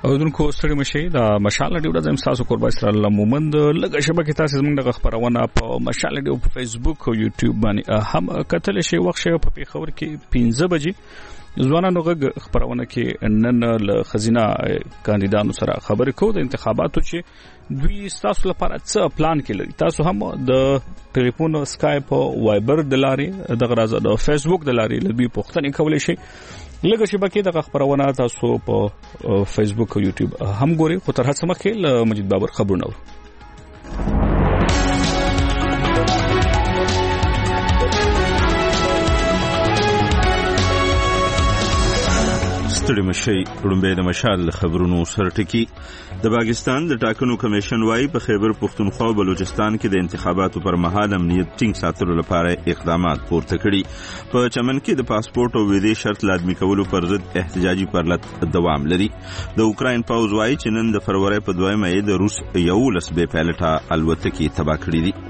او دونکو ستړي مشي د مشال ډیو د تاسو قربا اسرائیل مومند لږه شبکه تاسو زموږ د خبرونه په مشال ډیو په فیسبوک او یوټیوب باندې هم کتل شي وخت شي په خبر کې 15 بجې ځوانانو غږ خبرونه کې نن ل خزینه کاندیدانو سره خبرې کوو د انتخاباتو چې دوی تاسو لپاره څه پلان کړی تاسو هم د ټلیفون اسکایپ او وایبر د لارې د غرازه د فیسبوک د لارې لبي پوښتنه کولای شي لږه شبکې د خبرونه تاسو په فیسبوک او یوټیوب هم ګوري خو تر هڅه مخکې ل مجید بابر خبرونه ستړي مشي لومبه د مشال خبرونو سرټکی د پاکستان د ټاکنو کمیشن وايي په خیبر پختونخوا او بلوچستان کې د انتخاباتو پر مهال امنیت ټینګ ساتلو لپاره اقدامات پورته کړي په چمن کې د پاسپورت او ویزې شرط لازمي کولو پر ضد احتجاجي پرلط دوام لري د اوکراین پوځ وايي چې نن د فروری په 2 مې د روس یو لسبه پایلټه الوتکې تباه کړې دي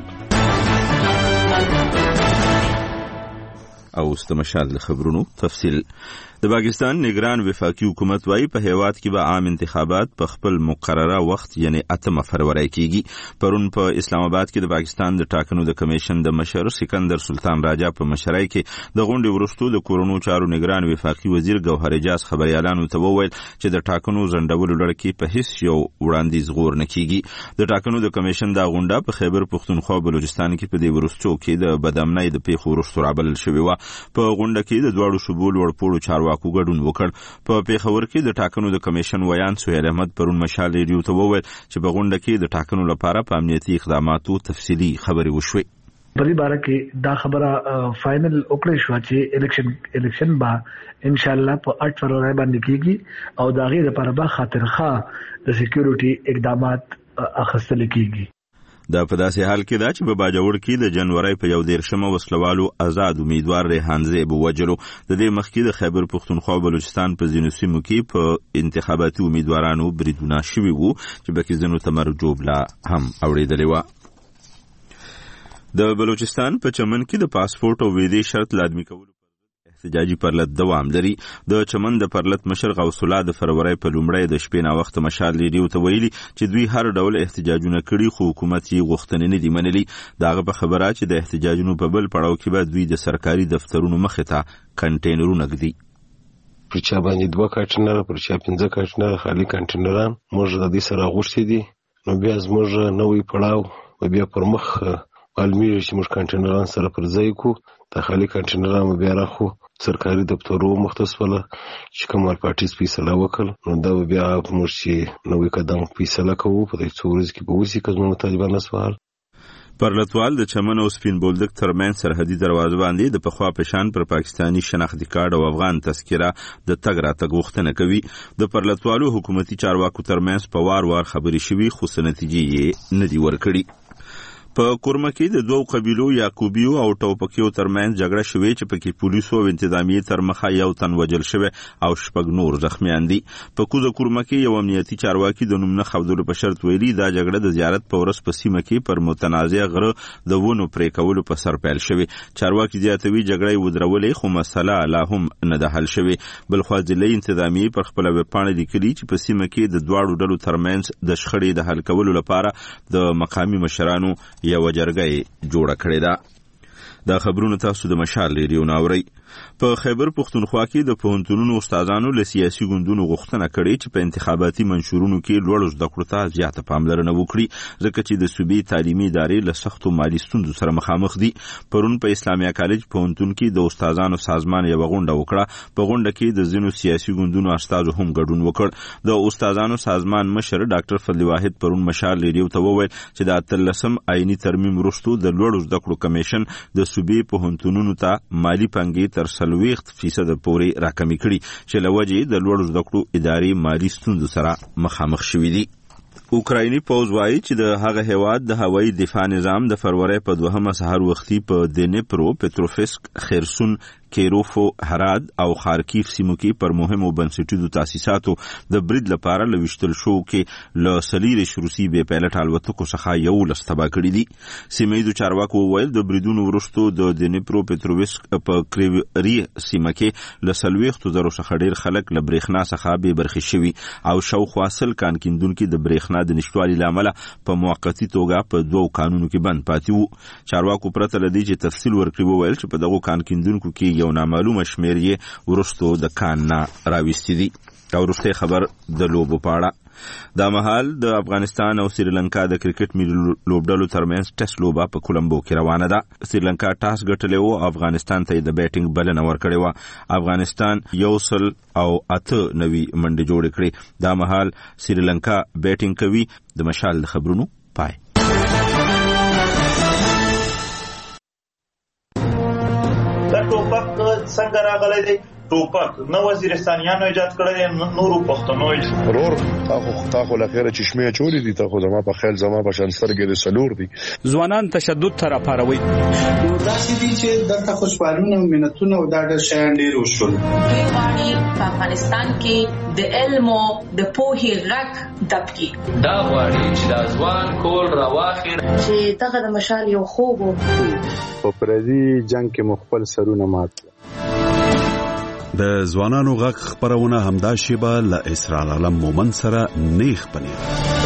او استمشال خبرونو تفصیل د پاکستان نگران وفاقي حکومت وايي په هیواد کې به عام انتخابات په خپل مقرره وخت یعنی 8 فروری کېږي پرون په اسلام آباد کې د پاکستان د ټاکنو د کمیشن د مشر سکندر سلطان راجا په مشرۍ کې د غونډې وروسته د کورونو چارو نگران وفاقي وزیر ګوهر اجاز خبريالانو ته وویل چې د ټاکنو ځنډولو لړ کې په هیڅ یو وړاندیز غور نه کېږي د ټاکنو د کمیشن د غونډه په خیبر پختونخوا او بلوچستان کې په دې وروسته کې د بدامنۍ د پیښو وروسته رابلل شوې و په غونډه کې د دوړو شبول ورپوړو چارواکو ګډون وکړ په پیښور کې د ټاکنو د کمیشن ویان سهیل احمد پرون مشال ریډیو ته وویل چې په غونډه کې د ټاکنو لپاره په امنیتي اقداماتو تفصیلي خبرې وشوي په دې باره کې دا خبره فائنل وکړې شو چې الیکشن با ان شاء الله په 8 فروری باندې کیږي او دا غیر لپاره به خاطرخواه د سکیورټي اقدامات اخیستل کیږي دا په داسې حال کې دا چې په باجوړ کې د جنوري په 11 وسلوالو آزاد امیدوار ریحان زیب وجلو د دې مخکې د خیبر پختونخوا او بلوچستان په ځینو سیمو کې په انتخاباتي امیدوارانو بریدونه شوي وو چې به کې ځینو تمر جوبلا هم اوریدلې و د بلوچستان په چمن کې د پاسپورت او ویزې شرط لازمي کولو احتجاجي پرلط دوام لري د چمن د پرلط مشر غوث الله د فروری په لومړی د شپې نا وخت مشال ریډیو ته ویلي چې دوی هر ډول احتجاجونه کړي خو حکومت یې غوښتنې نه دي منلي داغه په خبره چې د احتجاجونو په بل پړاو کې به دوی د سرکاري دفترونو مخې ته کنټینرونه ږدي پر چا باندې 2 کارټنره پر چا 15 کارټنره خالي کنټینران موږ د دې سره غوښتي دي نو بیا زموږ نوې پړاو بیا پر مخ علمي چې موږ کنټینران سره پر ځای کو د خالي کنټینران بیا راخو سرکاري دفترو مختص ولا چې کومه پارټي فیصله وکړ نو دا بیا موږ چې نوې قدم فیصله کوو په دې څورز کې به وسی کوم طالبان سوال پرلطوال د چمن او سپین بولدک ترمن سرحدي دروازه باندې د پخوا پېشان پر پاکستانی شناختی کارت او افغان تذکره د تګ راتګ غوښتنه کوي د پرلطوالو حکومتي چارواکو ترمن په وار خبري شوي خو نتیجې نه دی ورکړي په کورمه کې د دوه قبیلو یعقوبیو او ټوپکیو ترمنځ جګړه شوې چې پکې پولیسو او انتظامیې تر مخه یو تن وژل شوی او 6 نور زخمیان دي په کوزه کورمه کې یو امنیتي چارواکي د نوم نه خبرو په شرط ویلي دا جګړه د زیارت په ورځ په سیمه کې پر متنازع غره د ونو پرې کولو په سر پیل شوی چارواکي زیاتوي جګړه ودرولې خو مسله لا هم نه ده حل شوی بلخو ځلې انتظامیې پر خپل وبپاڼه لیکلي چې په سیمه کې د دواړو ډلو ترمنځ د شخړې د حل کولو لپاره د مقامي مشرانو یو جرګه جوړه کړې ده دا خبرونه تاسو د مشال ریډیو ناوړی په خیبر پختونخوا کې د پوهنتونونو استادانو له سیاسي ګوندونو غوښتنه کړې چې په انتخاباتي منشورونو کې لوړ زده کړو ته زیاته پاملرنه وکړي ځکه چې د صوبې تعلیمي ادارې له سختو مالي ستونزو سره مخامخ دي پرون په اسلامیا کالج پوهنتون کې د استادانو سازمان یو غونډه وکړه په غونډه کې د ځینو سیاسي ګوندونو استادو هم ګډون وکړ د استادانو سازمان مشر ډاکټر فضل واحد پرون مشال ریډیو ته وویل چې د 13 آئینی ترمیم وروسته د لوړ زده کړو کمیشن د صوبې پوهنتونونو ته مالی پنګې تر 40% پورې راکمې کړي چې لوجې د لوړ زده کړو ادارې مالی ستونزو سره مخامخ شوې دي اوکرایني پوځ وايي چې د هغه هیواد د هوایي دفاع نظام د فروری په 2 سحر وختي په دنیپرو پټروفسک خرسون کیروفو، هرات او خارکیف سیمو کې پر مهمو بنسټیزو تاسیساتو د برید لپاره لويشتل شو کې له سلیریش روسي به پایلټ الوتکو څخه یو لستبا کړی دي. سیمایي چارواکو وویل د بریدونو وروسته د دنیپرو پټرووسک په کریوري سیمه کې له 40,000 څخه ډیر خلک له برېښنا څخه بې برخې شوي او شاوخوا 100 کانکیندونکو د برېښنا د نشټوالي لامل په موقتی توګه په 2 قانونو کې بند پاتې وو. چارواکو پرته لدی چې تفصیل ورکړي وویل چې په دغه کانکیندونکو کې یو نامعلومه شمیر یې ورستو د کان نه راوستي دي. او وروسته خبر د لوبو پاړه. دا مهال د افغانستان او سریلانکا د کرکټ ملي لوبډلو ترمنځ ټیسټ لوبه په کولمبو کې روانه ده. سریلانکا ټاس ګټلی و، افغانستان ته د بیټینګ بلنه ورکړې و. افغانستان 108 نوي منډې جوړې کړې. دا مهال سریلانکا بیټینګ کوي. د مشال د خبرونو پای. دا ټوپک څنګه راغلی دی؟ ټوپک نو وزیرستانیانو ایجاد کړی، نورو پښتنو ضرور تاخو لخيره چشمه چولې دي. تاخو زما په خیال زما په شان سرګې د سلور دي. ځوانان تشدد تر پاروي نو داسې دي چې دغه خوشبالونه او منتونه او دا د شان ډیر وشول. غواړي په افغانستان کې د علم او د پوهې غږ دبکي. دا غواړي چې د ځوان کول راواخیر چې دغه د مشال یو خوب په پردي جنگ کې مخبل سرونه مات. د ځوانانو غږ خبرونه همدا شیبه له اسرار علم مومن سره نیخ پنیر.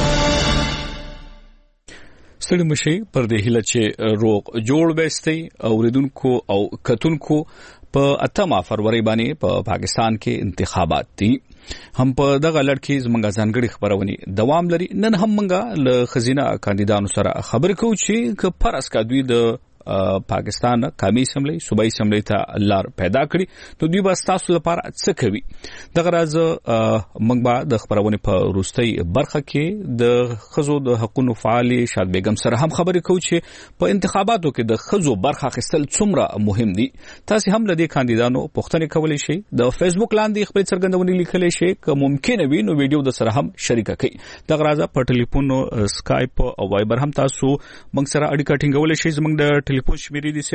ستړي مشي پر دې هله چې روغ جوړ بهستي اوریدونکو او کتونکو په 8 فروری باندې په پاکستان کې انتخابات دي. هم په دغه لړ کې زمونږ ځانګړي خبرونه دوام لري. نن هم موږ له خزینه کاندیدانو سره خبرې کوو چې که فرض کا دوی د پاکستان قومي اسمبلی صوبایي اسمبلی ته لار پیدا کړي نو دوی به تاسو لپاره څه کوي. دغه راز موږ به د خبرونه په وروستۍ برخه کې د خزو د حقوقو فعال شاد بیگم سره هم خبرې کوو چې په انتخاباتو کې د خزو برخه اخیستل څومره مهم دي. تاسو هم له دې کاندیدانو پوښتنه کولای شئ. د فیسبوک لاندې خپل څرګندونې لیکلی شئ، که ممکن وي نو ویډیو د سره هم شریک کړئ. دغه راز په ټلیفون، اسکایپ او وایبر هم تاسو موږ سره اړیکه ټینګولای شئ. زموږ د ټلیفون شمیرې دي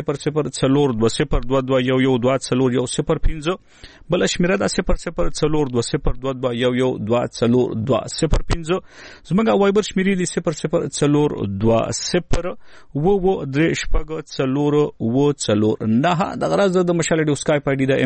004202111005 بل شمیره ده 004202111005. زموږ وایبر شمیرې دي 0042034409. دغه راز د مشال ډیو اسکایپ آی ډی د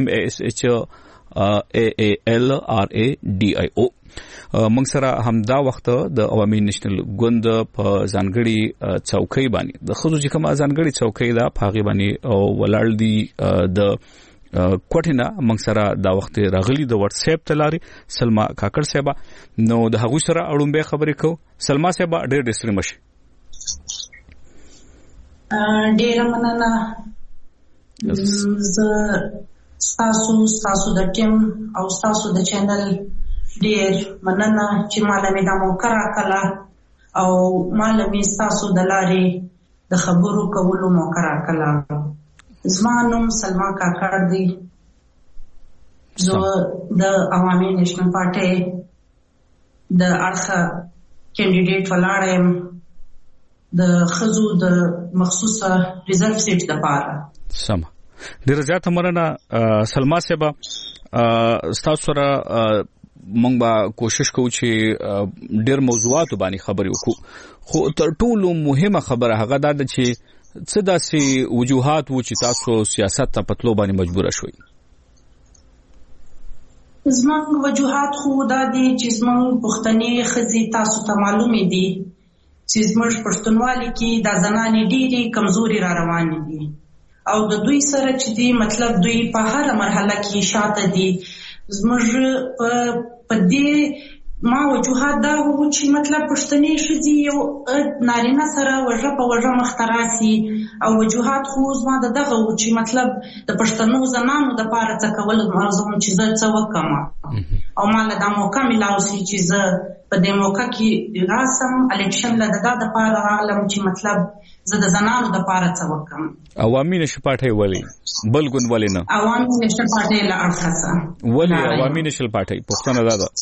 MASHAALRADIO. موږ سره همدا وخت د عوامي نېشنل ګوند په ځانګړي چوکۍ باندې د خصوصي چې کومه ځانګړي چوکۍ ده په هغه باندې ولاړ دي د کوټینا. موږ سره دا وخت راغلي د واتس اپ تلاري سلما کاکړ صاحب. نو د هغه سره اړومبه خبرې کو. سلما صاحب ډېر ډېر مشي. ډېر مننه. ستاسو د ټیم او ستاسو د چینل ډېر مننه چې مالمې د موقع راکړه او مالمې ستاسو د لارې د خبرو کولو موقع راکړه. زما نوم سلما کاکړ دی. زه د عوامي نېشنل پارټۍ د اړخه کینډیډیټ ولاړ یم د ښځو د مخصوصه ریزرو سیټ دپاره. سمه، ډېره زیاته مننه سلما صاحب. ستاسو سره موږ به کوشش کوو چې ډېر موضوعاتو باندې خبرې وکړو، خو تر ټولو مهمه خبره هغه دا ده چې څه داسې وجوهات وو چې تاسو سیاست ته په تلو باندې مجبوره شوئ؟ زموږ وجوهات خو دا دي چې زموږ پښتنې ښځې تاسو ته معلومې دي چې زموږ پښتونوالي کې دا زنانې ډېرې کمزوري را روانې دي او د دوی سره چې دی مطلب دوی په هر مرحله کې شاته دي. زموږ په دې ما وجوهات دا وو چې مطلب پښتنې ښځې یو نارینه سره وژه په وژه مخته راسي او وجوهات خو زما دغه وو چې مطلب د پښتنو زنانو دپاره څه کول موضوع چې زه څه وکړم او ما له دا موقع میلاو شي چې زه په دې موقع کې راسم الیکشن له دا دپاره راغلم چې مطلب زه د زنانو دپاره څه وکړم. عوامي نېشنل پارټۍ ولې بل ګوند ولې نه؟ عوامي نېشنل پارټۍ له اړخه ولې عوامي نېشنل پارټۍ؟ پوښتنه دا ده.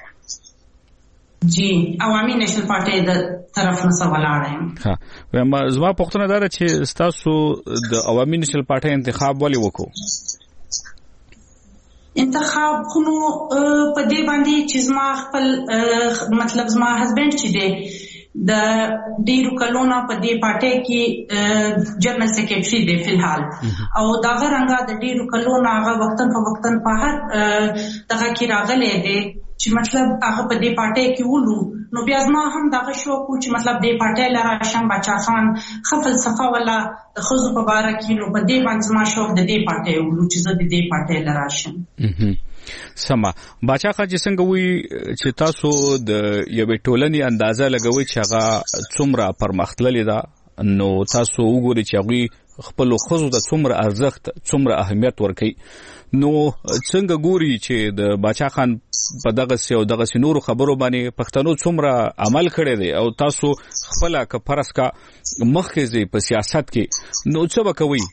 جی عوامي نېشنل پارټۍ د طرف نه ولاړ یم. ها زما پوښتنه دا ده چې تاسو د عوامي نېشنل پارټۍ انتخاب ولې وکړو؟ انتخاب خونو په دې باندې چې زما خپل مطلب زما هسبند چې دی د ډیرو کلونو په دې پارټي کې جنرال سیکریټري دی فلحال او دا غرانګه د ډیرو کلونو هغه وختن په هر دغه کې راغلي دی چې مطلب هغه په دې پارټي کې ولو نو بیا زما هم دغه شوق چې مطلب دې پارټي لاره شم بچا خان خپل صفه ولا د خزو په باره کې نو په دې باندې زما شوق د دې پارټي ولو چې زه د دې پارټي لاره شم. سما باچا خان چې څنګه وی چې تاسو د یوې ټولنې اندازه لګوي چې هغه څومره پرمختللې ده نو تاسو وګورئ چې هغه خپل خزو د څومره ارزښت څومره اهمیت ورکړي نو څنګه ګوري چې د باچا خان په دغه سیو دغه نورو خبرو باندې پښتنو څومره عمل کړی دی او تاسو خپل ک پرس کا مخکې په سیاست کې نو څه وکوي؟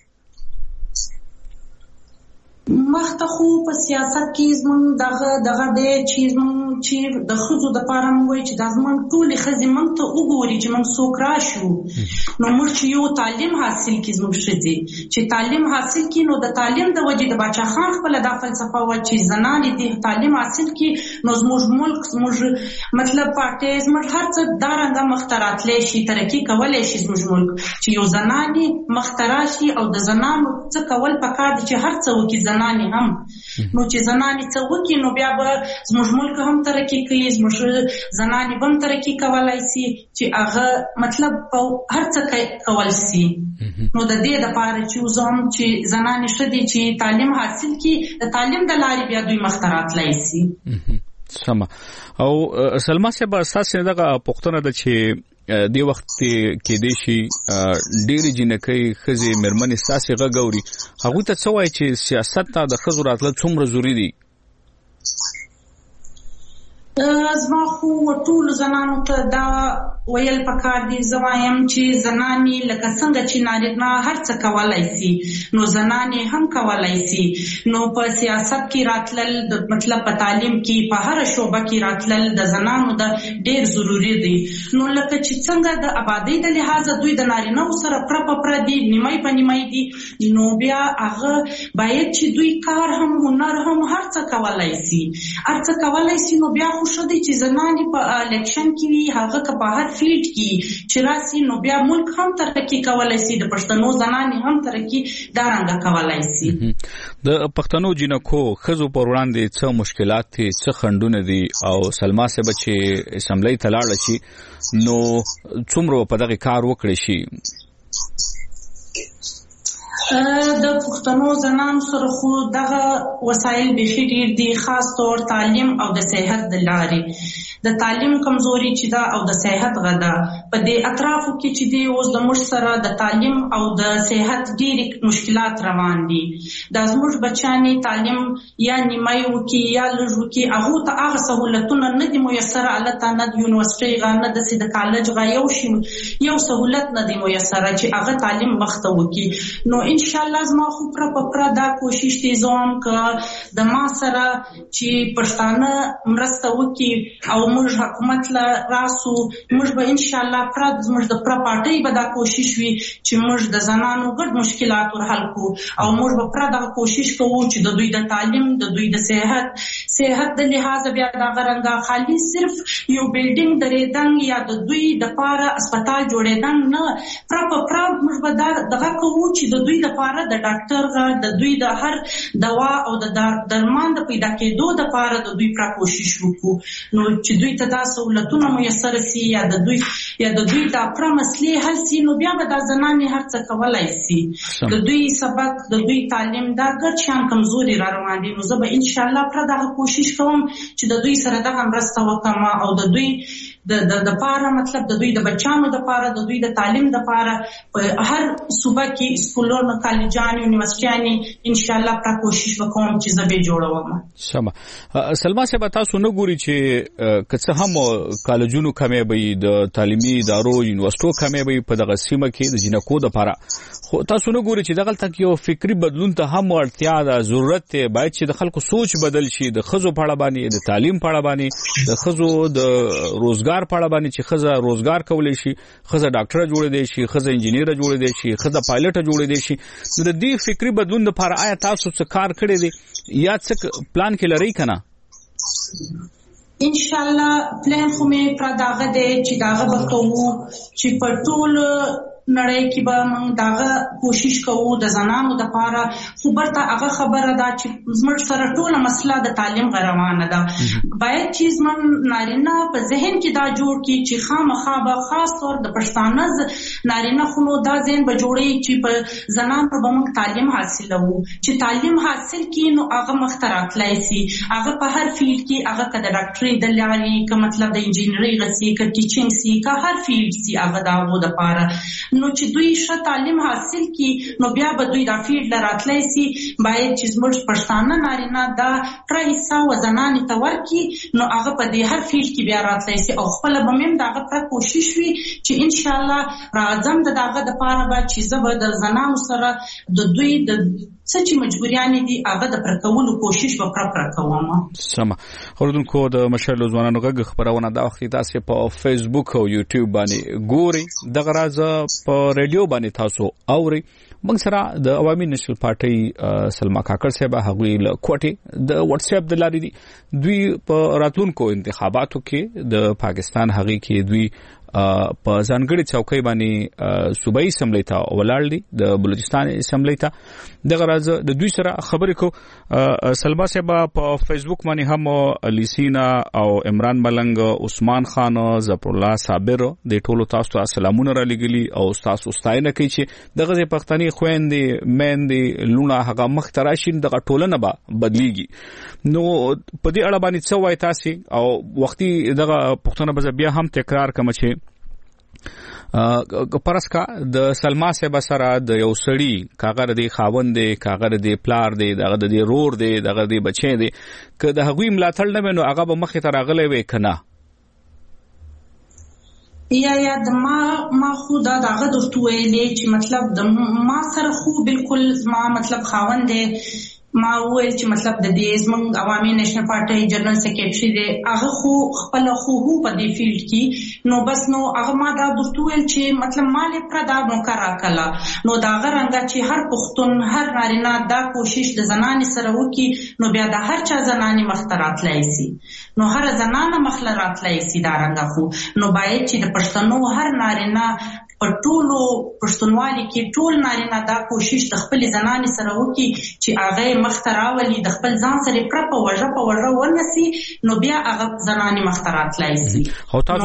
مخته خو په سیاست کې زمون دغه د چیز چې د خزو د پاره موي چې د زمون ټول خزي مونږ ته وګوري چې مونږ څوک راشو نو موږ چې یو تعلیم حاصل کی زموږ شدي چې تعلیم حاصل کی نو د تعلیم د وجې د باچا خان خپل د فلسفه و چې زنانې د تعلیم حاصل کی نو زموږ ملک زموږ مطلب پارټي زموږ هر څه دارنګه مخترات لشي ترقی کولای شي زموږ ملک چې یو زنانې مختراشي او د زنانو څه کول پکار دي چې هر څه وکي زنانې هم نو چې زنانې څه وکي نو بیا به زموږ ملک هم ترقی کوي زموږ زنانې هم ترقی کولای شي چې هغه مطلب هر څه کول شي نو د دې لپاره چې زوم چې زنانې شدي چې تعلیم حاصل کړي د تعلیم د لارې بیا دوی مخترات لای شي. سم او سلمہ صاحب اساس دغه پښتنه د چې دی وخت کې د شي ډېری جنکې خزي مرمن اساسي غوړي هغه ته څه وایي چې سیاست ته د خزو راتله څومره ضروری دي؟ زما خو ټول زنانو ته دا ویل پکار دي زوایم چې زنانې لکه څنګه چې نارینه هر څه کولای شي نو زنانې هم کولای شي نو په سیاست کې راتلل د مطلب په تعلیم کې په هر شوبه کې راتلل د زنانو د ډېر ضروری دي نو لکه چې څنګه د آبادی د لحاظ دوی د نارینه سره پر دي نیمای په نیمای دي نو بیا هغه باید چې دوی کار هم هنر هم هر څه کولای شي نو بیا خوشو دي چې زنانې په الیکشن کې وي هغه که په هر فیلډ کې چې راسي نو بیا ملک هم ترقی کولای شي د پښتنو زنانې هم ترقی دارنګه کولای شي. د پښتنو جنکو خزو پر وړاندې څه مشکلات دي څه خندونه دي او سلمہ صاحب چې اسمبلی ته لاړ شي نو څومره په دغه کار وکړي شي؟ د پښتنو زنانو سره خو دغه وسایل بخیر دي خاص طور تعلیم او د صحت د لارې د تعلیم کمزوري چې دا او د صحت غدا په دې اطرافو کې چې دی اوس د مش سره د تعلیم او د صحت ډېری مشکلات روان دي د زموږ بچانې تعلیم یا نیمایو کې یا لږو کې هغه ته هغه سہولتونه نه دي میسر الته نه د یونیورسيټي غانه د سید کالج غا یو سہولت نه دي میسر چې هغه تعلیم وخت وکي نو ان شاء الله زما خو پر دا کوشش دي زوم ک د ما سره چې پښتانه مرسته وکي او موږ حکومت لا راسو موږ به ان شاء الله موږ د پارټي به دا کوشش وي چې موږ د زنانو ګډ مشکلات ور حل کو او موږ به دا کوشش کوو چې د دوی د تعلیم د دوی د صحت د لحاظ بیا دا غرنګا خالی صرف یو بلډینګ درېدنګ یا د دوی د پاره هسپتال جوړېدنګ نه موږ به دغه کوو چې د دوی د پاره د ډاکټر د دوی د هر دوا او د درمان د پیدا کېدو د پاره د دوی پر کوشش وکړو نو چې دوی ته دا سہولتونه میسر شي یا د دوی دا پر مسلې حل شي نو بیا به د زنانې هر څه کولای شي د دوی سبق د دوی تعلیم دا ګرځان کمزوري را روان دي نو زه به ان شاء الله پر دا کوشش کوم چې د دوی سره دغه مرسته وکم او د دوی د پاره مطلب د دوی د بچانو د پاره د دوی د تعلیم د پاره هر صوبه کې سکولونو کالجانو یونیورسيټیانو ان شاء الله پر کوشش وکوم چې زبې جوړوم. سلمہ صاحب تاسو نه ګوري چې کڅه هم کالجونو کمې به د تعلیمي ادارو یونیورسيټو کمې به په دغه سیمه کې د جنکو د پاره خو تاسو نه ګوري چې دغه تک یو فکری بدلون ته هم اړتیا ده ضرورت ته باید چې د خلکو سوچ بدل شي د خزو په اړه باندې د تعلیم په اړه باندې د خزو د روزګار روزګار په اړه باندې چې خزه روزګار کولای شي، خزه ډاکټر جوړېدای شي، خزه انجینیر جوړېدای شي، خزه پایلټ جوړېدای شي. نو د دې فکری بدلون لپاره آیا تاسو څه کار کړی دی یا څه پلان کې لرئ کنه؟ ان شاء الله پلان خو مې پر داغه دی چې داغه به کوو چې په ټول نړۍ کې به موږ داغه کوشش کوو د زنانو د لپاره. خو برته هغه خبره ده چې زموږ سره ټوله مسله د تعلیم روانه ده. باید چې زموږ نارینه په ذهن کې دا جوړ کړي چې خامخا به خاص طور د پښتانه نارینه خونو دا ذهن به جوړي چې په زنانو به موږ تعلیم حاصلو، چې تعلیم حاصل کړي نو هغه مخته راتلای شي. هغه په هر فیلډ کې، هغه که د ډاکټرۍ د لارې، که مطلب د انجینرۍ غسي، که ټیچینګ سي، که هر فیلډ سي، هغه د هغو دپاره نو چې دوی ښه تعلیم حاصل کی نو بیا به دوی دا فیلډ راتلای شي. باید چې زموږ پښتانه نارینه دا پوره حصه و زنانې ته ورکړي نو هغه په دې هر فیلډ کې بیا راتلای شي او خپله به مې هم د هغه پوره کوشش وي چې انشاءالله راځم د هغه دپاره به چې زه به د زنانو سره د دوی د څه چې مجبوریانې دي هغه د پوره کولو کوشش به پوره کوم. سمه. اوریدونکو د مشعل ځوانانو غږ خپرونه دا وخت تاسو په فیسبوک او یوټیوب باندې ګوري، دغه راز په ریډیو باندې تاسو اوري. موږ سره د عوامي نېشنل پارټي سلما کاکړ صاحب هغوی له کوټې د واتس اپ د لارې دي. دوی په راتلونکو انتخاباتو کې د پاکستان هغوی کې دوی په ځانګړي چوکۍ باندې صوبایي اسمبلی ته ولاړ دي، د بلوچستان اسمبلی ته. دغه راز د دوی سره خبرې کو. سلما صاحب په فیسبوک باندې هم لیسینا او عمران ملنګ، عثمان خان، ظفر الله صابر د ټولو تاسو ته سلامونه را لګلي او تاسو ستاینه کوي چې دغه پښتني خويندې میندې لونه هغه مخ ته راشي، دغه ټولنه به بدلیږي. نو په دې اړه باندې څه وایي تاسو؟ او وختي دغه پښتنه به بیا هم تکرار کوم چې پرسکا د سلما صاحب سره د یو سړی کاغره دی خاوند دی، کاغره دی پلار دی، دغه د رور دی، دغه دی بچی دی، که د هغوی ملاتړ نه وي نو هغه به مخې ته راغلی وي که نه؟ یا د ما خو دا دغه درته ویلې چې مطلب د ما سره خو بالکل ما مطلب خاوند دی. ما وویل چې مطلب د دې زموږ عوامي نېشنل پارټۍ جنرال سیکریټري دی، هغه خو خپل خو په دې فیلډ کې نو بس نو هغه ما دا درته ویل چې مطلب ما له پر دا موقع راکړه نو دا غرنګه چې هر پښتون هر نارینه دا کوشش د زنانې سره وکړي نو بیا د هر چا زنانې مخته راتلای شي، نو هر زنانه مخله راتلای شي. دا رنګه خو نو باید چې د پښتنو هر نارینه په ټولو پښتونوالي کې ټول نارینه دا کوشش د خپل زنانې سره وکړي چې هغه مخته راولي، د خپل ځان سره پر په وژه ونسي نو بیا هغه زنانې مخته راتلای شي. او تاسو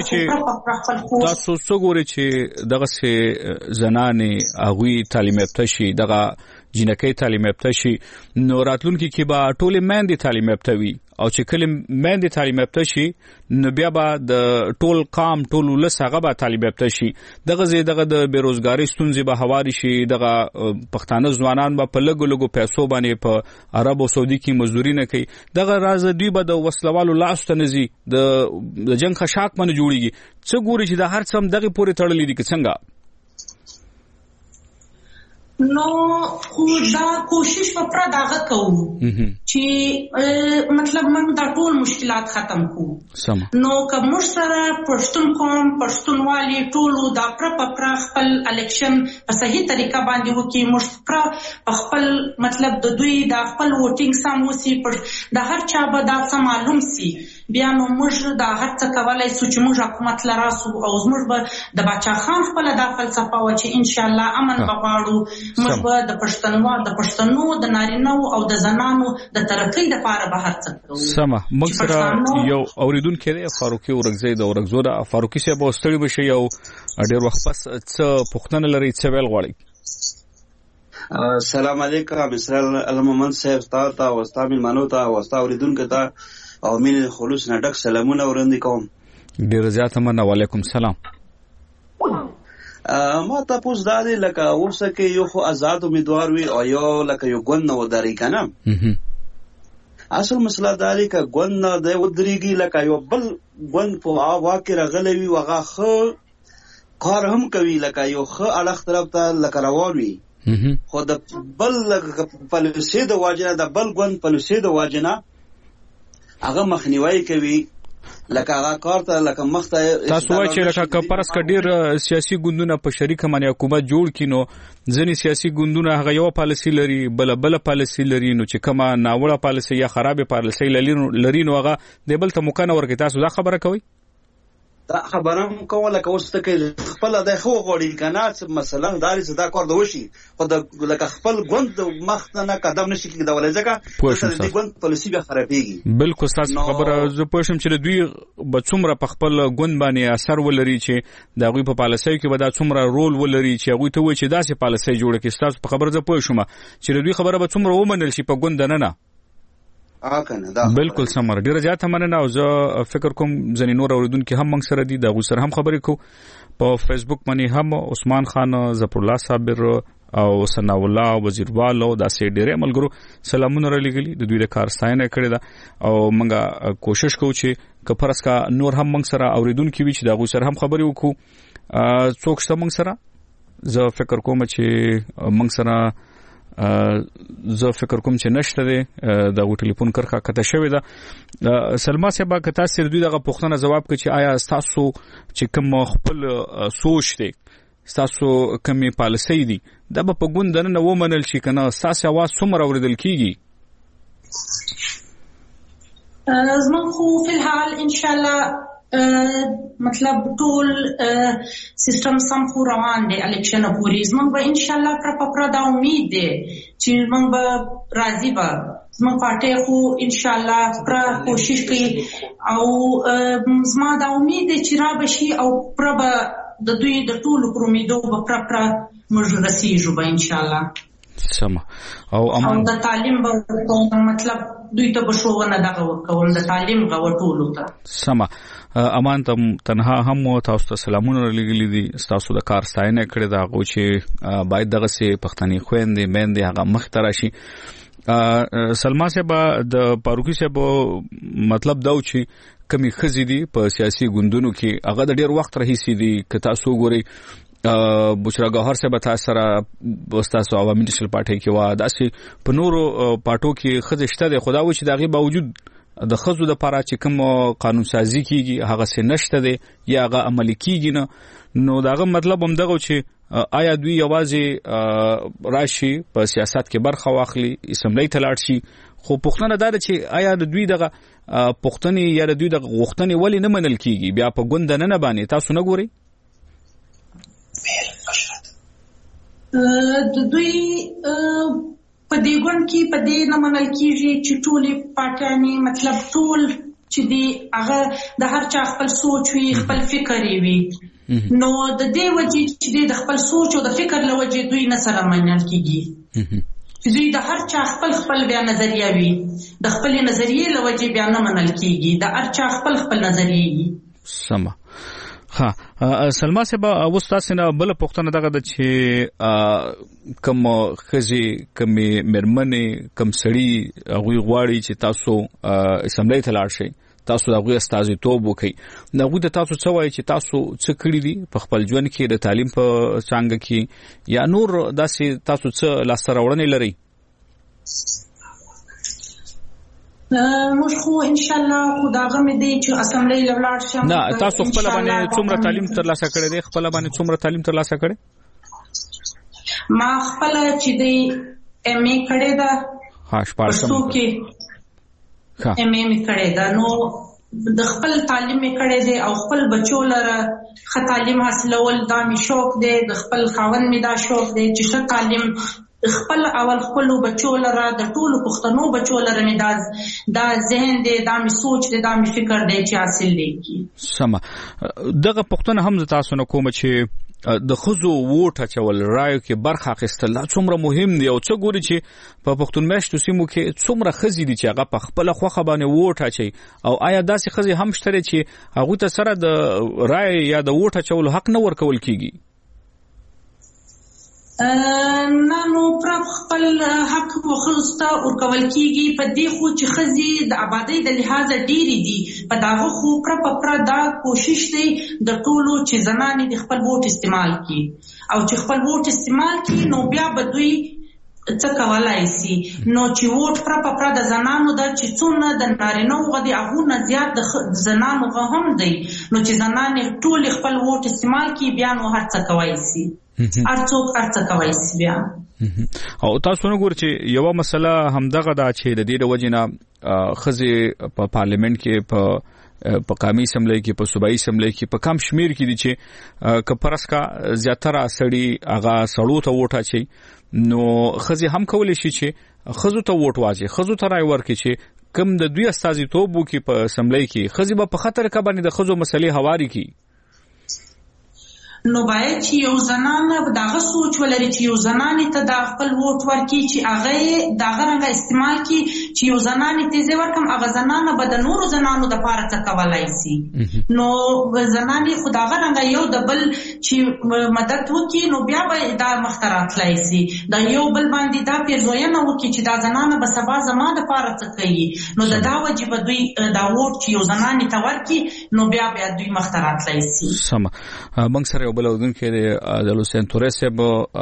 څه ګوري چې دغه زنانې هغوی تعلیم یافته شي، دغه جنکۍ تعلیم یافته شي، نو راتلونکي کې به ټولې میندې تعلیم یافته وي او چې کله میندې تعلیم یافته شي نو بیا به د ټول قام ټول ولس هغه به تعلیم یافته شي. دغه د بیروزګارۍ ستونزې به هوارې شي، دغه پښتانه ځوانان به په لږو لږو پیسو باندې په عرب او سعودي کې مزدوري نه کوي. دغه راز دوی به د وسلوالو لاس ته نه ځي، د جنګ خشاک باندې جوړېږي. څه ګوري چې دا هر څه هم دغې پورې تړلي دي که څنګه؟ نو خو دا کوشش په پوره دغه کوو چې مطلب موږ دا ټول مشکلات ختم کوو. نو که موږ سره پښتون قوم پښتونوالي ټولو دا پوره خپل الیکشن په صحیح طریقه باندې وکړي، موږ پوره په خپل مطلب د دوی دا خپل ووټینګ سم وسي، د هر چا به دا څه معلوم سي، بیا نو موږ دا هر څه کولی سو چې موږ حکومت لراسو او زموږ به د باچا خان خپله دا فلسفه وه چې انشاءالله امن به غواړو، موږ به د پښتنو د نارینو او د زنانو د ترقۍ دپاره به هر څه کوو. سمه. موږ سره یو اوریدونکی دی فاروقي ورکزی د ورکزو ده. فاروقي صاحب ستړي به شئ او ډېر وخت پس څه پوښتنه لرئ، څه ویل غواړئ؟ السلام علیکم اسرائیل المومن صاحب ته او ستا مېلمنو ته او ستا اوریدونکو ته او مینې خلوص نه ډک سلامونه وړاندې کوم. ډېره زیاته مننه. وعلیکم السلام. ما تاسو دا دی لکه اوسه کې یو خو آزاد امیدوار وي او یو لکه یو ګوند نه ودرې کنه. اصل مسله دا دی که ګوند نه دی ودرېږي لکه یو بل ګوند په هوا کې راغلی وي هغه ښه کار هم کوي لکه یو ښه اړخ طرف ته لکه روان وي، خو د بل پالیسۍ د وجې نه د بل ګوند پالیسۍ د وجې نه هغه مخنیوی کوي لکه هغه کار ته لکه مخته تاسو وایئ چې لکه پرس کا ډیر سیاسي ګوندونه په شریکه باندې حکومت جوړ کینو ځنې سیاسي ګوندونه هغه یو پالیسي لري بل پالیسي لري نو چې کومه ناوړه پالیسي یا خرابه پالیسي لري نو هغه د بل ته مکان ورکړي تاسو دا خبره کوي دا خبرم کوله که اوس ته کې خپل د خو غوړي کنه مثلا داري صدا کار د وشي خو د لکه خپل ګوند مخته نه قدم نشي کېږي د ولې ځکه د ګوند پالیسي به خرابېږي بالکل تاسو خبره زه پوښتم چې دوی به څومره په خپل ګوند باندې اثر ولري چې د غوي په پالیسي کې به دا څومره رول ولري چې غوي ته وایي چې داسې پالیسي جوړه کړي تاسو په خبره زه پوښتم چې دوی خبره به څومره ومنل شي په ګوند نه بالکل سمره ډیره زیاته مننه او زه فکر کوم ځنې نور اوریدونکو هم موږ سره دي د غو سره هم خبرې کو په فیسبوک باندې هم عثمان خان ظفر الله صابر او ثنا الله وزیروالو دا سه ډیره ملګرو سلامونه را لګلی د دوی د کار ستاینه کړې ده او موږ کوشش کوو چې کفرس کا نور هم موږ سره اوریدونکو وي چې د غو سره هم خبرې وکړو څوک شته موږ سره زه فکر کوم چې موږ سره زه فکر کوم چې نشته دی د ټلیفون کرخه کته شوې ده سلما صاحب که تاسو دوی دغه پوښتنه جواب کړئ چې آیا تاسو چې کوم خپل سوچ دی تاسو کومې پالیسي دي دا په ګوند نه ومنل شي کنه تاسو आवाज څومره اوریدل کیږي زمون خو په الحال ان شاء الله مطلب ټول سیستم سم خو روان دی الیکشن پوری زمون به ان شاء الله پر دا امید دی چې موږ به راضي به زمون پارټي خو ان شاء الله پر کوشش کوي او زما دا امید دی چې را بشي او پر د دوی د ټول پرومیدو به پر موږ رسیږو به ان شاء الله سم او د تعلیم مطلب دوی ته بشوونه دغه ورکوم د تعلیم غو ټولو ته سم امان تنها هم تاسو ته سلامونه لګلې دي تاسو د کار ستاینه کړې دا غو چې باید دغه سي پښتني خويندې مېندې هغه مختره شي سلما صاحب د پاروکی صاحب مطلب دا و چې کمی خزي دي په سیاسي ګوندونو کې هغه د ډیر وخت راهیسي دي که تاسو ګورئ بشرا گوهر سے بتا سره استاد عوامي نشل پارټي کې وا داسې په نورو پارټو کې خزشته ده خدا و چې دغه باوجود د خزو د پاره چې کوم قانون سازي کیږي هغه سه نشته ده یا هغه عملي کیږي نو داغه مطلب هم دغه چې آیا دوی یوازې راشي په سیاست کې برخه واخلي اسمبلی ته لاړ شي خو پښتنه دا چې آیا د دوی دغه پښتني یا د دوی دغه غوښتنې ولې نه منل کیږي بیا په ګوند نه باندې تاسو نه ګورئ د دوی په دې ګوند کې په دې نه منل کیږي چې ټولې پارټیانې مطلب ټول چې دی هغه د هر چا خپل سوچ وي خپل فکر وي نو د دې وجې چې د خپل سوچ او د فکر له وجې دوی نه سره منل کیږي چې دوی د هر چا خپل بیا نظریه وي د خپل نظریه له وجې بیا نه منل کیږي د هر چا خپل نظریه سم ها سلما صاحب اوس تاسو نه بل پښتنه دغه د چې کوم خزي کوم مرمنې کوم سړی هغه غواړي چې تاسو اسمبلی ته لاړ شئ تاسو دغه استازیتوب وکړئ نو د تاسو څه وایي چې تاسو څه کړی دي په خپل ژوند کې د تعلیم په څنګه کې یا نور داسې تاسو څه لاسته راوړنې لرئ موږ خو ان شاء الله خداغه مې دی چې اسمبلی لولاړ شم نه تاسو خپل باندې څومره تعلیم ترلاسه کړی دی خپل باندې څومره تعلیم ترلاسه کړی ما خپل چې دی ام ای کړی دا ها شپږم کې ام ای مې کړی دا نو د خپل تعلیم مې کړی دی او خپل بچو لره ښه تعلیم حاصلول دا مې شوق دی د خپل خاوند مې دا شوق دی چې ښه تعلیم خپل اول خپل بچو لره د ټولو پښتنو بچو لره مې دا ذهن دی دا مې سوچ دی دا مې فکر دی چې حاصل لیکي سم دغه پښتنه هم تاسو نه کوم چې د خزو ووټ اچول رایو کې برخه اخیستل څومره مهم دی او څه ګوري چې په پښتون میشتو سیمو کې څومره خزي دي چې هغه په خپل خوخه باندې ووټ اچي او آیا داسې خزي هم شته چې هغه ته سره د رای یا د ووټ اچول حق نه ورکول کیږي نه نو پر خپل حق وخلسته او کول کیږي په دې خو چې خزي د آبادی د لحاظ ډیری دي په داغه خو پر دا کوشش دی د ټولو چې زنانې د خپل ووټ استعمال کړي او چې خپل ووټ استعمال کړي نو بیا به دوی څه کولای سي. نو چې ووټ پره د زنانو ده چې څونه د نارینه غو دي هغه نه زیات د زنانو غو هم دی. نو چې زنانې ټول خپل ووټ استعمال کی بیا نو هر څه کوي سي. ارڅوک ارڅ کوي سي بیا. او تاسو نو ګور چې یو مسله همدغه دا چې د دې د وجنه خزي په پارلیمنت کې په قومي اسمبلی کې په صوبایي اسمبلی کې په کم شمیر کې دي چې کپرسکا زیاتره سړي هغه سړو ته ووټ اچي. نو خزي هم کولای شي چې خزو ته ووټ واچي، خزو ته رائے ورکړي چې کم د دوی استازیتوب وکړي په اسمبلی کې. خزي به په خطر کې باندې د خزو مسلې هواري کی. نو باید چې یو زنانه دغه سوچ ولري چې یو زنانې ته د خپل ووټ ورکړي چې هغه دغه رنګ استعمال کړي چې یو زنانې ته زه ورکم هغه زنانه به د نورو زنانو د پاره څه کولای سي. نو زنانې خو دغه رنګ یو د بل چې مدد وکړي نو بیا به دا مخترات لای سي. دا یو بل باندې دا پیژوینه وکړي چې دا زنانه به سبا زما د پاره څه کوي. نو دا واجب دوی دا ووټ چې یو زنانې ته ورکړي نو بیا دوی مخترات لای سي. سم موږ سره بلودون کې د لوسین تورسب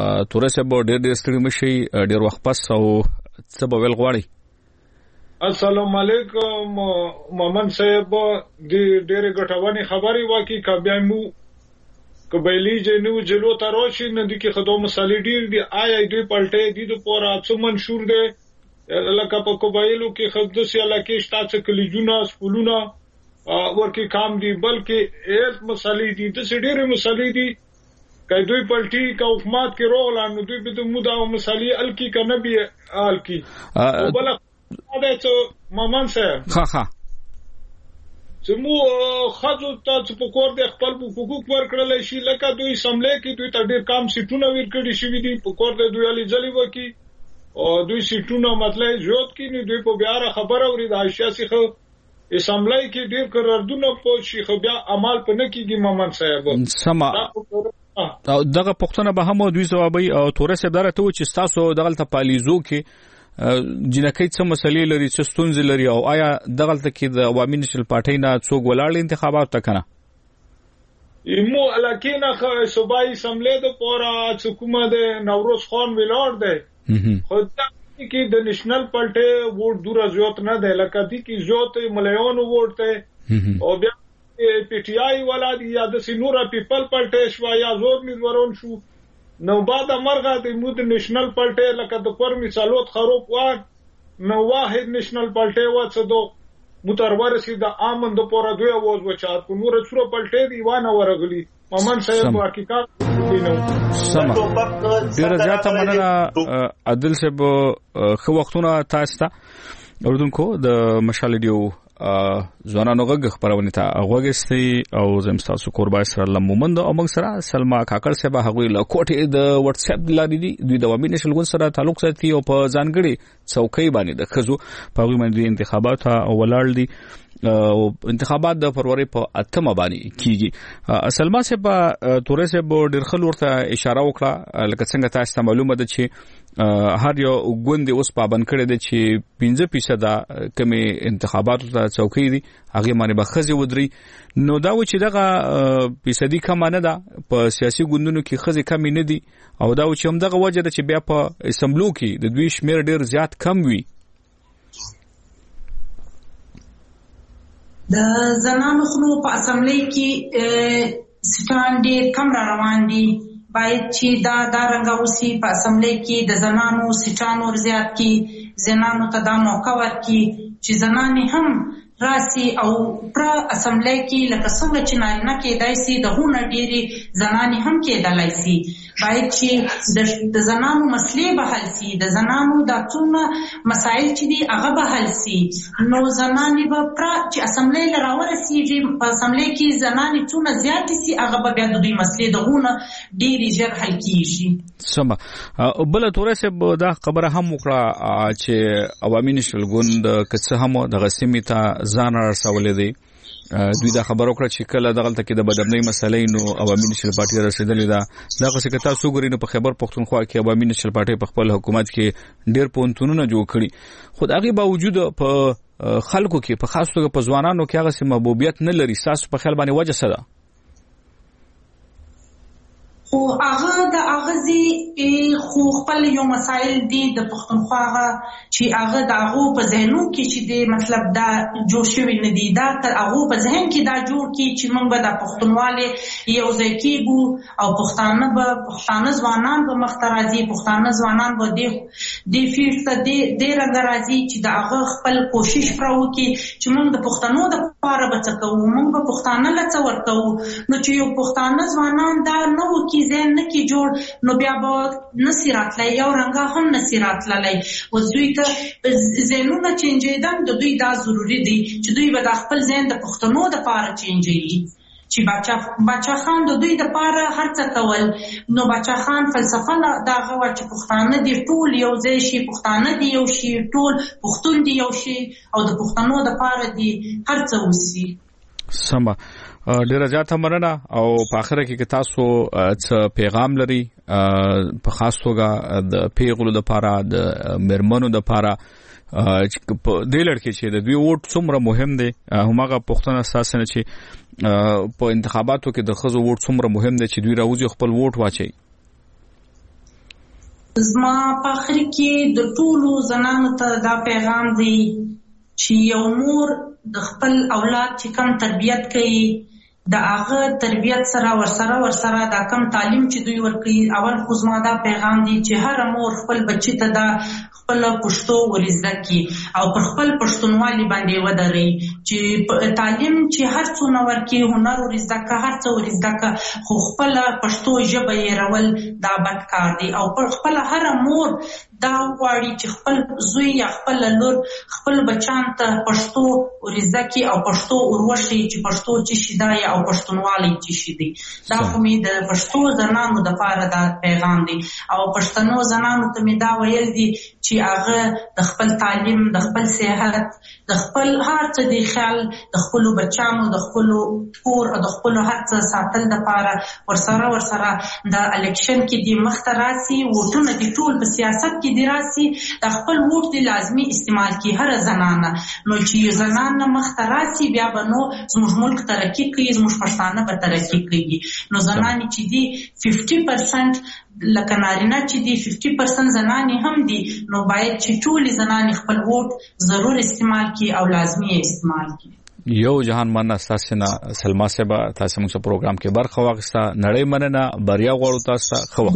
ډېر ستړي مشي ډېر وخت پس او څه به ویل غواړي. السلام علیکم مامن صاحب د ډېر غټوانی خبري واکي کبه مو قبایلی جنو جلو تروشي ندی کې خدو مسالې ډېر دي. آیا دوی پلټې دي د پورا څو منشور دي لکه په قبایلو کې خدوسي علاقې شته کلیجونه سکولونه ورکی کام دی بلکې ایت مسالې دي د سړي مسالې دي کای دوی پلټي کا حکومت کې روغلان نو دوی به مودا مسالې الکی کا نبی الکی او بل دا چې مامان سره ها چې مو خاطر ته په کور د خپل حقوق ورکړل شي لکه دوی سملې کې دوی ته ډېر کام سیټونه ورکړي شي دي په کور د دوی علي ځلی وکی او دوی سیټونه مطلب جوړ کړي نو دوی په بیا خبره وري د عائشہ سره اسمبلی کې ډېر قراردونه په شي خو بیا عمل په نکېږي مامان صاحب. سما دغه پښتنه به هم دوی جوابي او تورسه درته و چې تاسو دغه پالیزو کې جنکې څه مسلې لري څه ستونزې لري او آیا دغه کې د عوامي نشل پارټي نه څوک ولاړ انتخابات تکنه ایمو لکه صوبایي اسمبلی د پورا حکومت نوروز خان ویلار دی خو کې د نېشنل پارټي ووټ دورا زیات نه دی لکه دي کې زیات مليون ووټ ته او بیا پی ټی آی ولا دي یا د سینورا پیپل پارټي شو یا زور میزورون شو نو بعد مرغه د مود نېشنل پارټي لکه د پر مثالوت خروب وان نو واحد نېشنل پارټي وڅ دو مترورسي د امن د پورا دوی आवाज وچار کو نور څو پارټي دی وانه ورغلی ممن صاحب حقیقت سم ډیر زیاته مننه عادل صاحب خو وختونه تاسو ته اوردونکو د مشال دیو ځوانانو غږ خبرونه ته غوږستي او زم تاسو قربا اسرائیل مومند او موږ سره سلما کاکړ صاحب هغه له کوټه د واتس اپ لاري دي دوی د وامي نشل ګون سره تعلق ساتي او په ځانګړي څوکۍ باندې د خزو په وی باندې انتخابات ولاړ دي او انتخابات د فروری په 8 باندې کیږي. سلما صاحب تورې صاحب ډېر خل ورته اشاره وکړه لکه څنګه تاسو ته معلومه ده چې هر یو ګوند اوس پابند کړي دي چې 15% کمی انتخاباتو ته څوکۍ دي هغه باندې بخزي ودري نو دا و چې دغه فیصدي کم نه ده په سیاسي ګوندونو کې خزي کم نه دي او دا و چې هم دغه وجه ده چې بیا په اسمبلو کې د دوی شمیر ډېر زیات کم وي. د زنانو خلو په اسمبلی کې سټان ډېر کم را روان دي باید چې دا رنګ اوسي په اسمبلی کې د زنانو سټانو زیات کې زنانو ته دا موقع ورکړي چې زنانې هم راسي او پر اسمبلی کې لکه څنګه چې نارینه کېدای سي دغه ډېری زنانې هم کېدلای سي باید چې د زنانو مسلې به حل سي د زنانو د ټول مسایل چې دي هغه به حل سي نو زنانې به پر چې اسمبلی لراورسیږي په اسمبلی کې زنانې ټول زیات سي هغه به بیا د دوی مسلې دغه ډېری ژر حل کیږي. سم بل تورسه دا خبره هم وکړه چې عوامي نشل ګوند کڅ هم د غسیمه ته ځان رسولې دي دوی دا خبر وکړه چې کله دغه تل کې د بدبنۍ مسلې نو عوامي نشل پارټي رسیدلې ده دغه څه کته سوګوري نو په خبر پښتونخوا کې عوامي نشل پارټي په خپل حکومت کې ډېر پونتونونه جوړ کړي خو هغه باوجود په خلکو کې په خاص توګه په ځوانانو کې هغه سم محبوبیت نه لري ساس په خیال باندې وجه څه ده؟ خو هغه د اغزي خو خپل یو مسائل دي د پښتونخوا چې هغه د هغه په ذهنو کې چې د مطلب دا جوړ شوی نه دي دا تر هغه په ذهن کې دا جوړ کی چې موږ به د پښتونواله یو ځای کېږو او پښتانه ځوانان به مخترازي پښتانه ځوانان به د فیصد د رنګرازي چې د هغه خپل کوشش پرو کې چې موږ د پښتنو د لپاره بچو موږ په پښتانه لڅ ورکو نو چې یو پښتانه ځوانان دا نو کې ځین نه کی جوړ نو بیا به نصيرات لای او رنګه هم نصيرات لای او دوی ته زینونه چینجیدان د دوی دا ضروری دي چې دوی به د خپل ځین د پښتنو د لپاره چینجي چې بچا خان د دوی د لپاره هر څه کول نو بچا خان فلسفه دا غوا چې پښتانه دي ټول یو ځای شي پښتانه دي یو شي ټول پښتون دي یو شي او د پښتنو د لپاره دي هر څه وسی سم ډیره زیاته مننه او په اخر کې تاسو څه پیغام لري په خاص توګه د پیغلو د لپاره د مرمنو د لپاره په دې لړ کې چې د دوی ووټ څومره مهم دی همغه پښتون اساس نه چې په انتخاباتو کې د خزو ووټ څومره مهم دی چې دوی راوځي خپل ووټ واچي زما په اخر کې د ټولو زنانو ته دا پیغام دی چې یو مور د خپل اولاد چې کم تربیت کوي د هغه تربیت سره ورسره دا کم تعلیم چې دوی ورکوي اول خو زما دا پیغام دی چې هر مور خپل بچی ته دا خپل پښتو ورزده کی او پر خپل پښتونوالي باندې ودري چې تعلیم چې هر څونه ورکي هنر ورزده کا هر څو ورزده کا خو خپل پښتو ژبه یې رول دا بد کار دی او پر خپل هر مور دا غواړي چې خپل زوی یا خپل لور خپل بچان ته پښتو ورزده کی او پښتو وروشي چې پښتو چې شیدا یا او پښتونوالي چې شیدي دا خو می د پښتو زنانو د لپاره دا پیغام دی او پښتنو زنانو ته می دا ویل دي چې هغه د خپل تعلیم د خپل صحت د خپل هر څه دی خیال د خپل بچانو د خپل کور او د خپل هر څه ساتل د لپاره ورسره د الیکشن کې دی مختراسي وټونه دی ټول په سیاست کې دی راسي د خپل ووټ دی لازمی استعمال کی هر زنانه نو چې زنانه مختراسي بیا بنو زموږ ملک ترقی کوي زموږ پښتانه به ترقی کوي نو زنانه چې دی 50% لکه نارینه چې دی 50% زنانه هم دي نو باید چې ټول زنانه خپل ووټ ضرور استعمال کی او لازمی استعمال کی یو جهان مننه تاسو سلما صاحب تاسو موږ پروګرام کې برخه واغسته نړۍ مننه بریا غواړو تاسو خو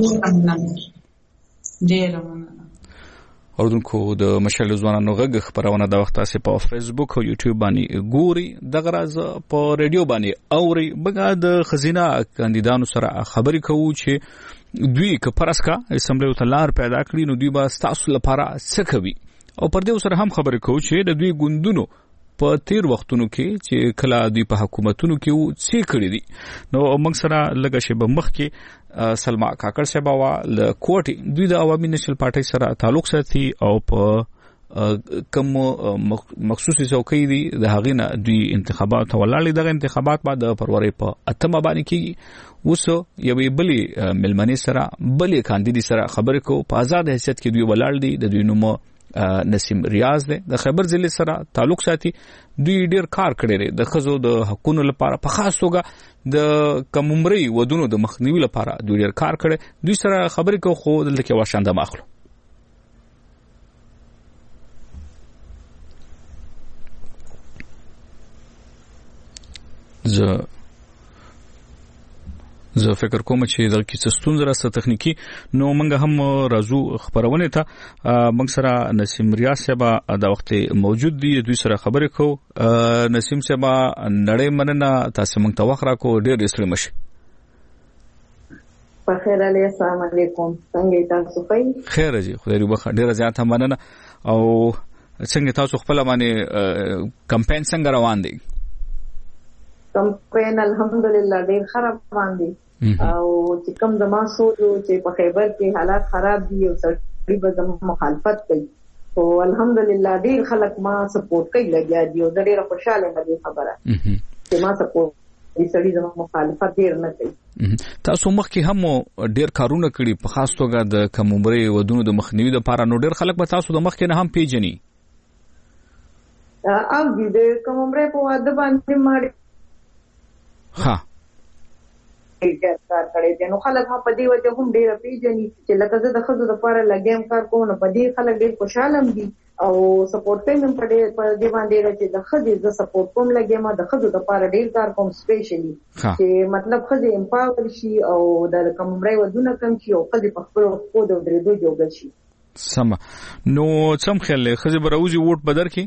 ډیر مننه اوردونکو د مشال ځوانانو غږ خبرونه د وخت تاسو په فیسبوک او یوټیوب باندې ګوري د غراز په ریډیو باندې اوري بګا د خزینه کاندیدانو سره خبرې کوو چې دوی که پرسکا اسمبلی ته لار پیدا کړی نو دوی به تاسو لپاره څه کوي او پر دې سره هم خبرې کوو چې د دوی ګوندونو په تیر وختونو کې چې کله دوی په حکومتونو کې څه کړی دي نو موږ سره لږه شی به مخ کې سلما کاکړ صاحب وا ل کوټي دوی د عوامي نېشنل پارټي سره تعلق ساتي او په کوم مخصوصي څوکۍ دي د هغې نه دوی انتخابات ولاړې دغه انتخابات بعد فروری په 8 باندې کېږي اوس یوې بلې ملمنې سره بلې کاندیدي سره خبرې کو په آزاد حیثیت کې دوی ولاړ دي د دوی نوم نسیم ریاض دی د خیبر ضلع سره تعلق ساتي دوی ډیر کار کړی دی د خزو د حقوقو لپاره په خاص توګه د کممري ودونو د مخنیوي لپاره دوی ډیر کار کړی دوی سره خبرې کو خو دلته کې واشانده ماخلو زه فکر کوم چې د کیسه ستونزه راسته تخنیکی نو موږ هم راځو خبرونه ته موږ سره نسیم ریاض صاحب د وخت موجود دی دوی سره خبرې کو نسیم صاحب نړۍ مننه تاسو موږ ته وخت راکو ډېر ستړي مشي په خیر علي السلام علیکم څنګه تاسو ښه خیر جی خدای دې بخښه ډېر زیاته مننه او څنګه تاسو خپل باندې کمپاین څنګه روان دی کمپاین الحمدلله ډیر خراب باندې او چې کوم د ما سوچو چې په خیبر کې حالات خراب دي او سړي به د مخالفت کوي او الحمدلله ډیر خلک ما سپورټ کوي لګیا دي او ډیر خوشاله مې خبره چې ما سپورټ دي سړي د مخالفت ډیر نه کوي تاسو مخکې هم ډیر کارونه کړي په خاص توګه د کممري ودونو د مخنیوي لپاره نو ډیر خلک به تاسو د مخکې نه هم پیژني او دې کومره په واده باندې ماړي ها ډېر کار کړی دی. نو خلک هم په دې وجه هم ډېر پیژني چې لکه زه د ښځو لپاره لګیم کار کوم، نو په دې خلک ډېر خوشاله دي او سپورټ کوي په دې باندې چې د ښځې زه سپورټ کوم لګیم، د ښځو لپاره ډېر کار کوم سپیشلی چې مطلب ښځې امپاور شي او د کمرې ودونه کم شي او ښځې په خپل خود او درېدو جوړ شي. سم نو څم خیال ښځې به راوځي ووټ بدر کې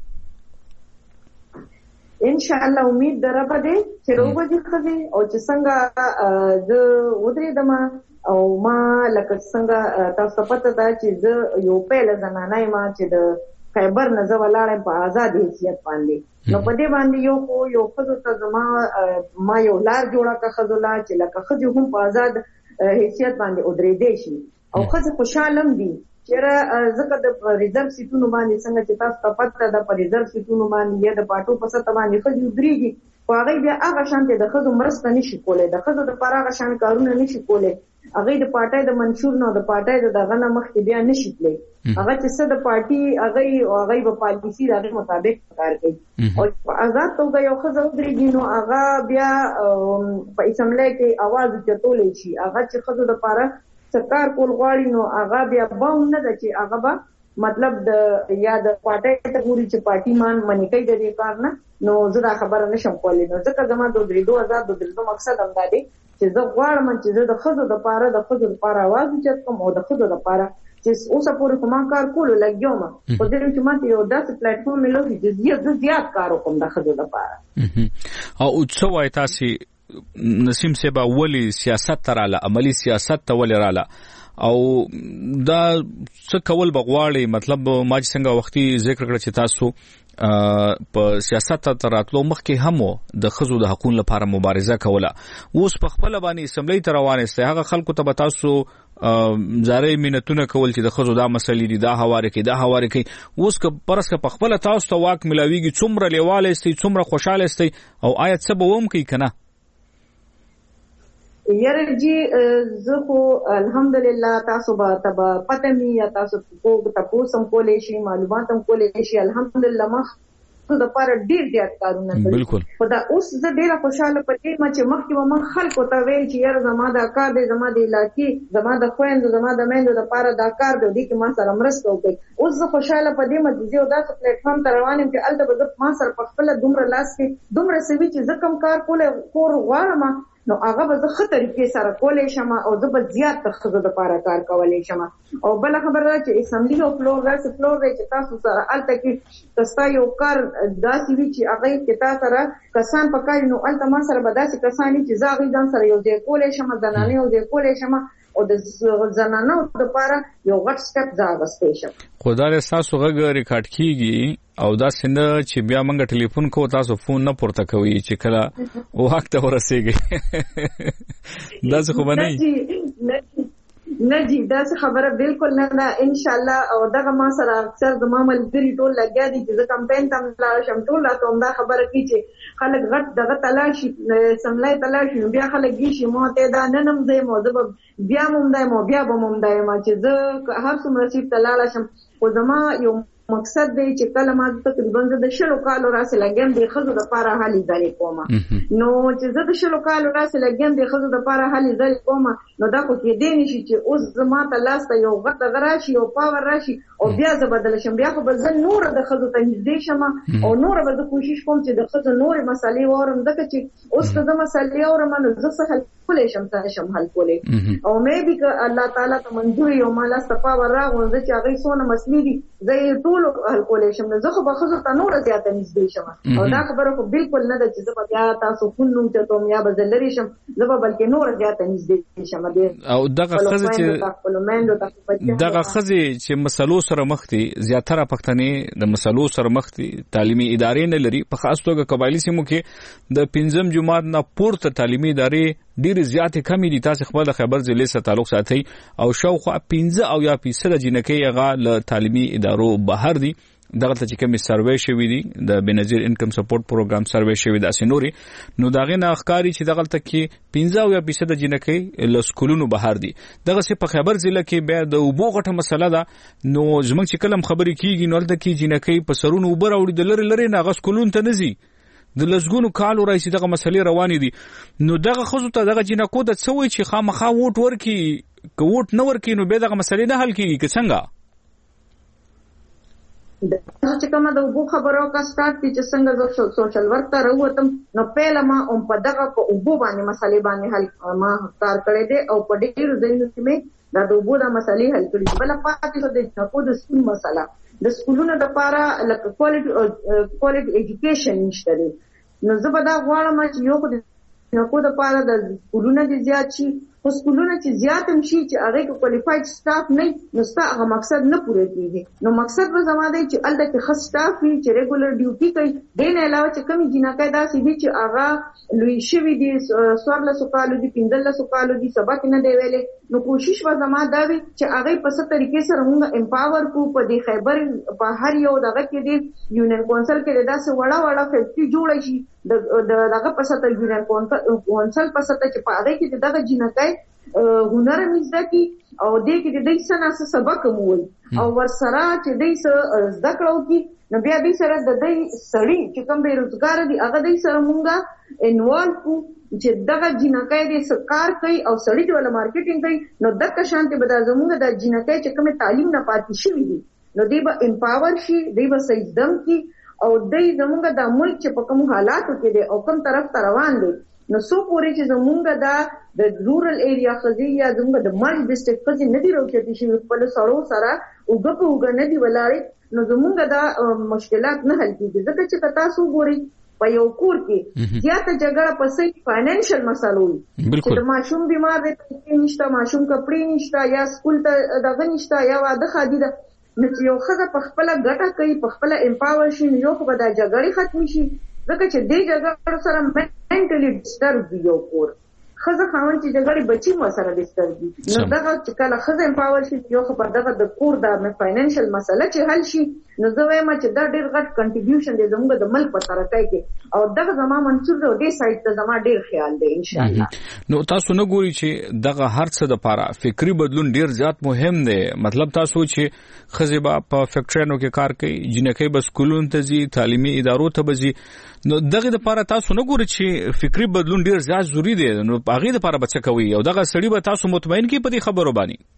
ان شاء الله امید دربه دي چې روبځي ښځې او چې څنګه زه ودرېدم او ما لکه څنګه تاسو پته ده چې زه یو پیله زنانه یم چې د خیبر نه زه ولاړم په آزاد حیثیت باندې. نو په دې باندې یو ښځو ته ما یو لار جوړه کړه ښځو لا چې لکه ښځې هم په آزاد حیثیت باندې ودرېدې شي او ښځې خوشحاله دي. چیرې ځکه د ریزرو سیټونو باندې څنګه چې تاسو ته پته ده په ریزرو سیټونو باندې یا د پاټو په سطح باندې ښځې ودرېږي، خو هغوی بیا هغه شان د ښځو مرسته نشي کولی، د ښځو دپاره هغه شان کارونه نشي کولی. هغوی د پارټۍ د منشور نه او د پارټۍ د دغه نه مخکې بیا نشي تللی. هغه چې څه د پارټي هغوی به پالیسي د هغې مطابق کار کوي او په آزاد توګه یو ښځه ودرېږي نو هغه بیا په اسمبلی کې اواز اوچتولی شي. هغه چې ښځو دپاره سرکار کول غواړي نو هغه بیا باون نه ده چې هغه به مطلب د یا د پارټۍ ته ګوري چې پارټي منې کوي د دې کار نه. نو زه دا خبره نشم کولی. نو ځکه زما د درېدو آزاد د درېدو مقصد همدا دی چې زه غواړم چې زه د ښځو دپاره اواز اوچت کړم او د ښځو دپاره چې اوسه پورې خو ما کار کولو لګیوم، خو دې چې ماته یو داسې پلیټفارم میلوي چې زه زیات کار وکړم د ښځو دپاره. او څه وایي تاسې نسیم صاحب ولې سیاست ته راله، عملی سیاست ته ولې راله او دا څه کول به غواړي؟ مطلب ما چې څنګه وختي ذکر کړ چې تاسو په سیاست ته راتلو مخکې هم د ښځو د حقوقو لپاره مبارزه کوله، اوس په خپل باندې اسمبلی ته روان یاست، هغه خلکو ته به تاسو زارۍ منتونه کول چې د ښځو دا مسلې دي، دا هوارې کوي. اوس که پرس که په خپل تاسو ته واک ملاویږي، څومره لیواله استئ، څومره خوشاله استئ او آیا څه به وم کوي کنه؟ یاره جی زه خو الحمدلله تاسو به پته می یا تاسو تاسو هم کولای شي، معلومات هم کولای شي. الحمدلله ما د لپاره ډیر زیات کارونه کوي. خو دا اوس زه ډیره خوشاله پدې ما چې مخکې ما خلکو ته ویل چې یاره زما دا کار دی، زما د علاقې، زما د خويندو، زما د میندو لپاره دا کار دی چې ما سره مرسته وکړي. اوس زه خوشاله پدې ما چې یو داسې پلیټفارم ته روان یم چې الته به ما سره په خپل دومره لاس کې دومره سوي چې زه کوم کار کور غواړم نو هغه به زه ښه طریقې سره کولی شم او زه به زیات د ښځو دپاره کار کولی شم. او بله خبره ده چې اسمبلي او فلور داسې فلور دی چې تاسو سره هلته کې که ستا یو کار داسې وي چې هغې کې تا سره کسان پکار نو هلته ما سره به داسې کسان وي چې زه هغې ځان سره یو ځای کولی شم، زنانې یو ځای کولی شم او د زنانو دپاره یو غټ سټپ زه اخیستی شم. خو دا ستاسو غږ ریکارډ کېږي او داسې نه چې بیا موږ ټلیفون کوو تاسو فون نه پورته کوئ چې کله واک ته ورسېږئ. داسې خو به نه نه جی داسې خبره بالکل نه ده ان شاء الله. او دغه ما سره اکثر زما ملګري ټول لګیا دي چې زه کمپاین ته لاړ شم، ټول راته همدا خبره کوي چې خلک غټ دغه تلاشي سملای تلاشي بیا خلک شي ما ته دا ننم دی مو زه بیا مم دی مو بیا به مم دی ما چې زه هر څومره چې تلاله شم. خو زما یو مقصد دی چې کله ما تقریبا د 10 کالو راسه لګم د ښځو لپاره حالي ځای کوم. نو چې زه د 10 کالو راسه لګم د ښځو لپاره حالي ځای کوم نو دا خو کې دی نشي چې اوس زما ته لاسته یو غټ غراشي او پاور راشي او بیا زه بدل شم، بیا خو به زه نور د ښځو ته نږدې شم او نور به زه کوشش کوم چې د ښځو نور مسالې وورم، ځکه چې اوس ته د مسالې اورم نو زه څه حل کولی شم حل کولی او مې به که الله تعالی ته منظور یو ما لاسته پاور راغون زه چې هغې څونه مسلې دي زه یې ټول حل کولی شم، نو زه خو به ښځو ته نوره زیاته نږدې شم. او دا خبره خو بالکل نه ده چې زه به بیا تاسو خون نوم چتوم یا به زه لرې شم، زه به بلکې نوره زیاته نږدې شم. او دغه ښځې چې مسلو سره مخ دي، زیاتره پښتنې د مسلو سره مخ دي، تعلیمي ادارې نه لري، په خاص توګه قبایلي سیمو کې د 5م جماعت نه پورته تعلیمي ادارې ډېرې زیاتې کمې دي. تاسو خپل د خیبر ضلع سره تعلق ساتئ او شاوخوا 15% جنکۍ هغه له تعلیمي ادارو بهر دي. دغه ته چې کوم سروې شوی دی د بنظیر انکم سپورټ پروګرام سروې شوی د اسنوري نو داغه نه ښکاری چې دغه ته کې 15% جنکۍ له سکولونو بهر دي. دغه څه په خیبر ضلع کې بیا د وبو غټه مسله ده. نو زموږ چې کلم خبرې کیږي نو لته کې جنکۍ په سرونو وبر اوړي د لری نه غس کولون ته نزي د لسګونو کالو راځي دغه مسلې روانې دي نو دغه خزو ته دغه جنکو د څوي چې خامخا ووټ ورکي که ووټ نه ورکي نو به دغه مسلې نه حل کیږي که څنګه چې کومه د وګو خبرو کا سٹارټ چې څنګه سوشل ورک ته راوتم نو پهله ما په دغه په وګو باندې مسلې باندې حل ما کار کړی دی او په ډېر ځایونو کې مې دا د وګو د مسلې حل کړې بل پاتې شو د جنکو د سکول مسله د سکولونو لپاره لکه کوالټي ایجوکیشن نشته دی نو زه به دا غواړم چې یو د جنکو لپاره د سکولونو د زیات شي خو سکولونه چې زیات هم شي چې هغه کې کوالیفاید سټاف نه نو هغه مقصد نه پوره کیږي نو مقصد به زما دی چې الته کې خاص سټاف وي چې ریګولر ډیوټي کوي دین علاوه چې کمی جنکای داسې دي چې هغه لوی شوی دي سوارله سوالو دي پندله سوالو دي سبق نه دی ویلې نو کوشش به زما دا وي چې هغه په ست طریقې سره موږ امپاور کو په دې خیبر په هر یو دغه کې دي یونین کونسل کې داسې وړه فیکټری جوړ شي دغه په ست یونین کونسل په ست چې په هغه کې دغه جنکای هنر مزده کی او دې کې د دې سره سبق مول او ورسره چې دې سره زده کړو کی نو بیا دې سره د دې سړی چې کوم به روزګار دي هغه دې سره مونږه انوالو کو چې دغه جنکای دې سرکار کوي او سړی ته ولا مارکیټینګ کوي نو دغه شانتي به د زمونږ د جنکای چې کوم تعلیم نه پاتې شي دي نو دې به امپاور شي دې به سیدم کی او دې زمونږ د ملک چې په کوم حالاتو کې دي او کوم طرف ته روان دي نو سو پورې چې زمونږ د رورل ایریا خزي یا زمونږ د مرج ډسټریکټ خزي نه دی روکېتی شي په سړو سره وګ نه دی ولاړې نو زمونږ د مشکلات نه حل کیږي ځکه چې تاسو ګوري په یو کور کې زیاته جګړه په سې فاینانشل مسلو چې د ماشوم بیمار دی نشته ماشوم کپړې نشته یا سکول ته دغه نشته یا واده خادي ده نو چې یو خزه په خپل ګټه کوي په خپل امپاور شي نو یو په د جګړې ختم شي ځکه چې دې جګړې سره منټلی ډسټرب دی یو کور خزه خاون چې جګړې بچي مو سره ډسټرب دي نو دغه چې کله خزه امپاور شي یو په دغه د کور د فاینانشل مسله چې حل شي نو زه وایم چې دا ډېر غټ کنټریبیوشن دی زموږ د ملک په ترقۍ کې او دغه زما منصور دی دې سایت ته زما ډېر خیال دی ان شاء الله نو تاسو نه ګوري چې دغه هر څه د لپاره فکری بدلون ډېر زیات مهم دی مطلب تاسو چې خزه په فیکټریانو کې کار کوي جنکې به سکولونو ته ځي تعلیمي ادارو ته به ځي نو دغه لپاره تاسو نه ګوري چې فکری بدلون ډېر زیات ضروری دی نو هغه لپاره بچ کوي او دغه سړی به تاسو مطمئن کی په دې خبرو باندې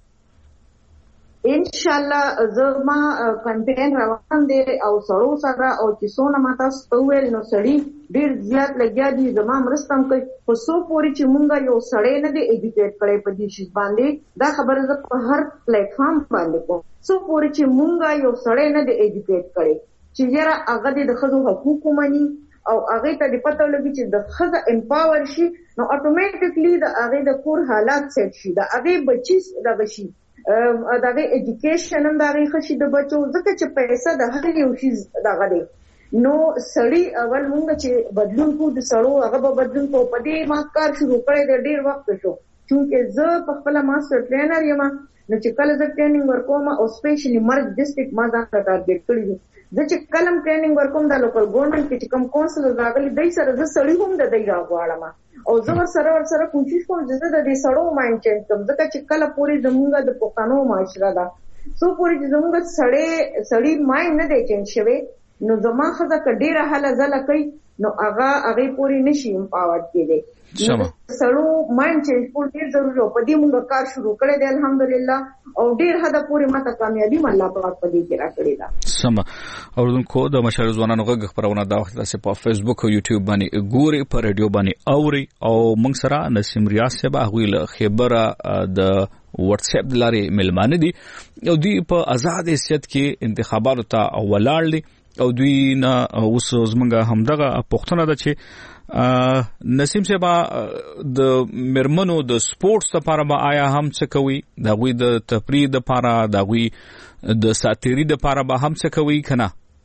ان شاء الله زما کمپاین روان دي او سړو سره او چې څونه ماته ستوول نو سړی ډیر زیات لګیا دي زما مرستم کوي خو سو پوری چې مونږه یو سړی نه دی ایجوکیټ کړي په دې شی باندې دا خبره زه په هر پلیټ فارم باندې کوم سو پوری چې مونږه یو سړی نه دی ایجوکیټ کړي چې یاره هغه د خزو حقوق مني او هغه ته د پته لګي چې د خزه امپاور شي نو اتوماتیکلی د هغه د کور حالات سیټ شي د هغه بچی دغه شي دغه ایجوکیشن هم دغه خشي د بچو ځکه چې پیسې د هر یو شي دغه دی نو سړی اول مونږ چې بدلون کو د سړو هغه به بدلون کو په دې ما کار شروع کړی د ډیر وخت شو چې زه په خپل ماستر ټرینر یم نو چې کله زه ټریننګ ورکوم او سپیشلی مرج ډسټریکټ ما ځان ته ټارګټ کړی زه چې کلم ټریننګ ورکوم د لوکل ګورنمنت کې کوم کونسل راغلي دای سره زه سړی هم د دې راغواړم او زه سره کوشش کوم چې د دې سړو مایند چینج کوم ځکه چې کله پوری زمونږ د پښتنو معاشره ده سو پوری چې زمونږ سړی مایند نه دی چینج شوی نو زما خزه کډیره حاله زله کوي نو هغه پوری نشي امپاور کېږي سړو مایند چینج کول ډیر ضروري او په دې موږ کار شروع کړی دی الحمدلله او ډیر حدا پوری ماته کامیابی الله پاک په دې کې راکړی ده سم اوردونکو د مشال ځوانانو غږ خبرونه دا وخت تاسو په فیسبوک او یوټیوب باندې ګوري په رادیو باندې اوري او موږ سره نسیم ریاض صاحب هغه له خبره د واتس اپ لارې ملمانه دي او دوی په آزاد حیثیت کې انتخاباتو ته ولاړ دي او دوی نه اوس زمونږ همدغه پښتنه ده چې نسیم صاحب د مرمنو د سپورتس لپاره به آیا هم څه کوي دا غوي د تفریح لپاره دا غوي د ساتيري لپاره به هم څه کوي کنه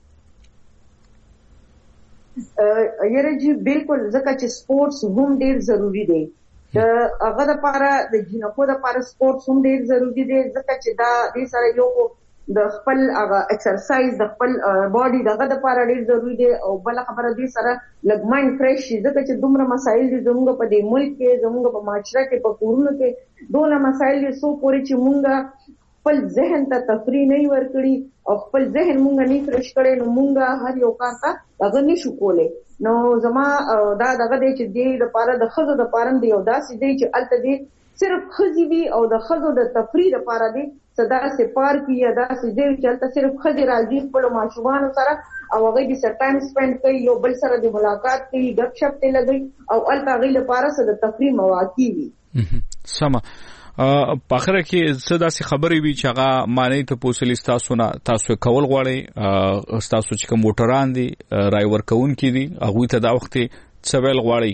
یره جی بالکل ځکه چې سپورتس هم ډیر ضروری دی د هغه لپاره د جنکو لپاره سپورتس هم ډیر ضروری دی ځکه چې دا د سره یو د خپل هغه ایکسرسایز د خپل باډي دغه لپاره ډیر ضروری دی او بل خبره دې سره لګ مایند فرش شي ځکه چې دومره مسایل دي زموږ په دې ملک کې زموږ په معاشره کې په کورونو کې دوه مسایل دي سو پوری چې مونږه خپل ذهن ته تفریح نه ورکړي او خپل ذهن مونږ نه فرش کړي نو مونږ هر یو کار ته هغه نشو کولای. نو زما دا دغه دی چې د لپاره د خزو د پاره دی او داسې دی چې الته دی صرف خزي وي او د خزو د تفریح لپاره دی صدا سے پار کی یا داسې دی چې الته صرف خزي راځي خپل ماشومان سره او هغه د سر ټایم سپند کوي یو بل سره د ملاقات کوي غپ شپ ته لګي او الته غي لپاره سره د تفریح مواقع وي. سم په اخر کې څه داسې خبرې وي چې هغه معنی ته پوسلی تاسو کول غواړي تاسو چې کوم موټران دي رای ورکون کې دي هغه ته دا وخت څه ویل غواړي؟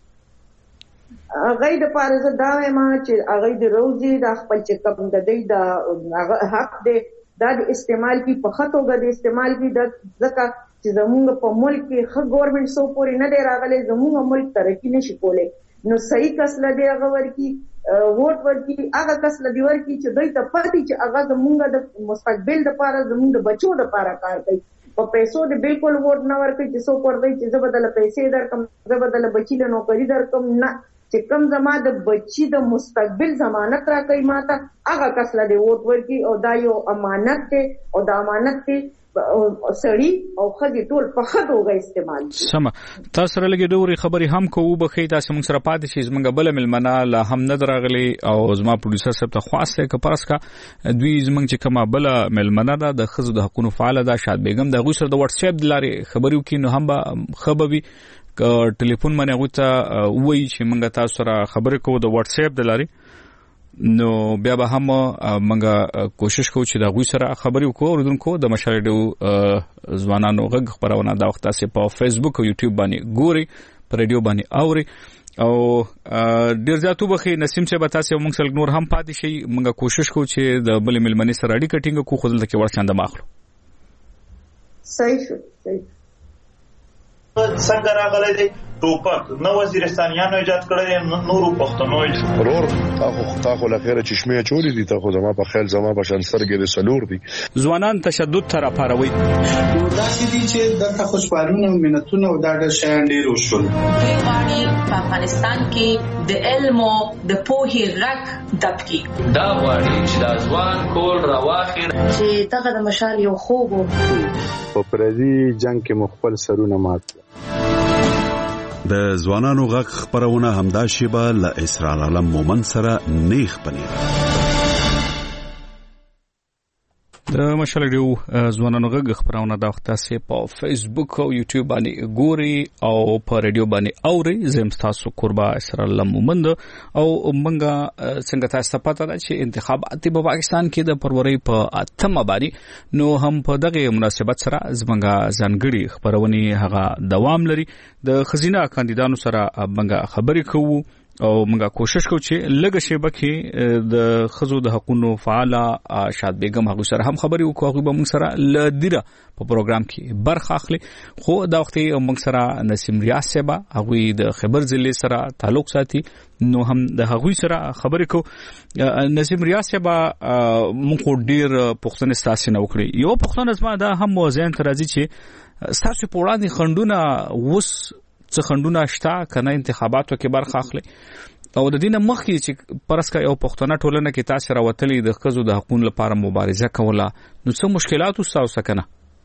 هغه د پاره زه دا وایم چې هغه د روزي د خپل چې کوم د دې د حق دی دا د استعمال کی په خطو غو د استعمال کی د ځکه چې زموږ په ملک کې خو ګورنمنت سو پورې نه دی راغلی زموږ ملک ترقی نشي کولای. نو صحیح کس لدی هغه ورکی ووټ ورکی هغه کس لدی ورکی چې دوی ته پاتې چې هغه زموږ د مستقبل لپاره زموږ د بچو لپاره کار کوي. په پیسو د بالکل ووټ نه ورکړي چې سو پر دی چې زه بدل پیسې درکم زه بدل بچی له نوکری درکم نه چې کوم زما د بچی د مستقبل ضمانت راکړي ماته هغه کس لدی ووټ ورکی او دا یو امانت دی او دا امانت دی سړی او خدي ټول په خدوغه استعمال. سم تاسو سره لګي ډوري خبري هم کوو بخې تاسو موږ سره پاتې شي زمونږ بل ملمنه لا هم نه دراغلي او زما پروډوسر صاحب ته خواسته ک پرسکا دوی زمونږ چې کومه بل ملمنه ده د خزو د حقوقو فعال ده شاد بیگم د غو سره د واتس اپ د لاري خبرو کې نو هم خبري ک ټلیفون باندې غوته وای چې موږ تاسو سره خبرې کوو د واتس اپ د لاري نو بیا به هم منګه کوشش کوو چې دا غوي سره خبرې وکړو اوردونکو د مشال ډیو ځوانانو غږ خبرونه دا وخت تاسو په فیسبوک او یوټیوب باندې ګوري په ریډیو باندې اوري او ډیر ځاتو بخي نسیم چې به تاسو موږ سره نور هم پاتې شي منګه کوشش کوو چې د بل ملمنې سره اړیکه ټینګ کوو خو دلته کې ورچاند ماخلو. صحیح شو څنګه راغلی دی ټوپک نو وزیرستانیانو ایجاد کړی نورو پښتنو ورور تاخو لخيره چشمه چوری دي تاخو زما په خیال زما په شان سرګې د سلور دي ځوانان تشدد تر پاروي داسې دي چې د خوشحالونه مینتونه او دا د شیان ډیر وشول. په افغانستان کې د علم او د پوهې غږ دبکی دا غواړي چې د ځوان کول راواخیر چې دغه د مشال یو خوب په پردي جنگ کې مخبل سرونه مات د ځوانانو غږ خبرونه همدا شیبه له اسرار عالم مومن سره نیخ پنیر د مشالډیو ځوانانو غږ خبرونه دا وخت تاسو په فیسبوک او یوټیوب باندې ګوري او په ریډیو باندې اوري زم تاسو قربا اسرار عالم مومن او منګه څنګه تاسو پته ده چې انتخابات په پاکستان کې د فروری په 8 باندې نو هم په دغه مناسبت سره زمنګه ځانګړي خبرونه هغه دوام لري د خزینه کاندیدانو سره منګه خبرې کوو او موږ کوشش کوو چې لږه شیبه کې د خزو د حقوقو فعال شاد بیگم هغه سره هم خبرې وکړو هغه به موږ سره لدیره په پروګرام کې برخه اخلي خو دا وخت موږ سره نسیم ریاض صاحب هغه د خبر ضلع سره تعلق ساتي نو هم د هغه سره خبرې کوو. نسیم ریاض صاحب موږ ډیر پښتون استاسي نه وکړي یو پښتون ازما دا هم موزین ترازی چې استاسو په وړاندې خندونه وس څه خندونه شته کنه انتخاباتو کې برخه اخلي او د دینه مخکې چې پرسکه یو پښتنه ټولنه کې تاسو راوتلې د خزو د حقوقو لپاره مبارزه کوله نو څه مشکلات وساو سکنه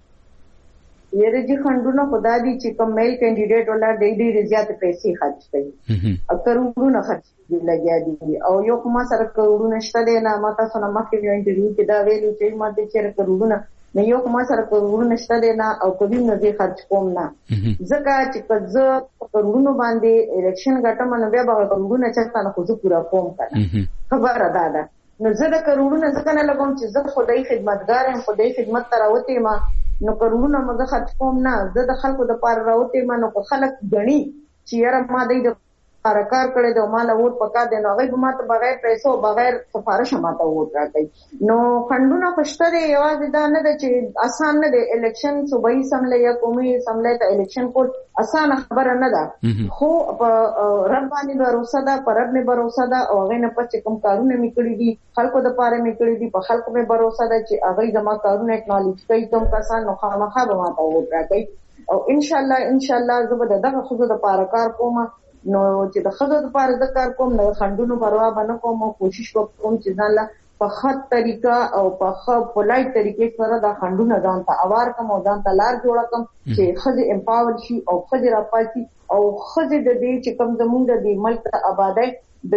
یره چې خندونه خدا دي چې کوم میل کینډیډیټ ولا د دې زیات پیسې خرج کوي او کروڑونه خرج لګیا دي او یو کوم سره کروڑونه شته نه ماته سره مخکې یو انټرویو کې دا ویلو چې ماته چیرې کروڑونه نه یو کوم سره کروڑونه شته نه او کبي نه دي خرج کوم نه ځکه چې کزه کروڑونه باندې الیکشن ګټم نه بیا به کروڑونه چرته نه خو پورا کوم کنه خبره ده نو زه د کروڑونه ځکه نه لګوم چې زه خدای خدمتګار یم خدای خدمت تراوته ما نو کروڑونه مزه خرج کوم نه زه د خلکو د پاره راوته ما نو خلک غني چې یاره ما د کار کړی د مال ووټ پکا دی نو هغه ماته بغیر پیسو بغیر سفارش ماته ووټ راکړي نو فندونه پښته دی یوازې دا نه ده چې آسان نه دی الیکشن صوبایي سملې یا قومي سملې ته الیکشن کول آسان خبره نه ده خو رب باندې باور ده پر رب نه باور ده او هغه نه پچ کوم کارونه میکړي دي خلکو د پاره میکړي دي په خلکو به باور ده چې هغه زما کارونه اکنالج کوي کوم کسان نو خامخا به ماته ووټ راکړي او ان شاء الله زه به دغه خو د پاره کار کوم نو چې د خزو د پاره د کار کوم نه خندونو پروا باندې کوم کوشش وکوم چې ځان لا په خط طریقه او په پولایټ طریقې سره دا خندونه ځان ته اوار کم او ځان ته لار جوړ کم چې خځې امپاور شي او خځې راپاتې او خځې د دې چې کوم زمونږ د ملک آبادی د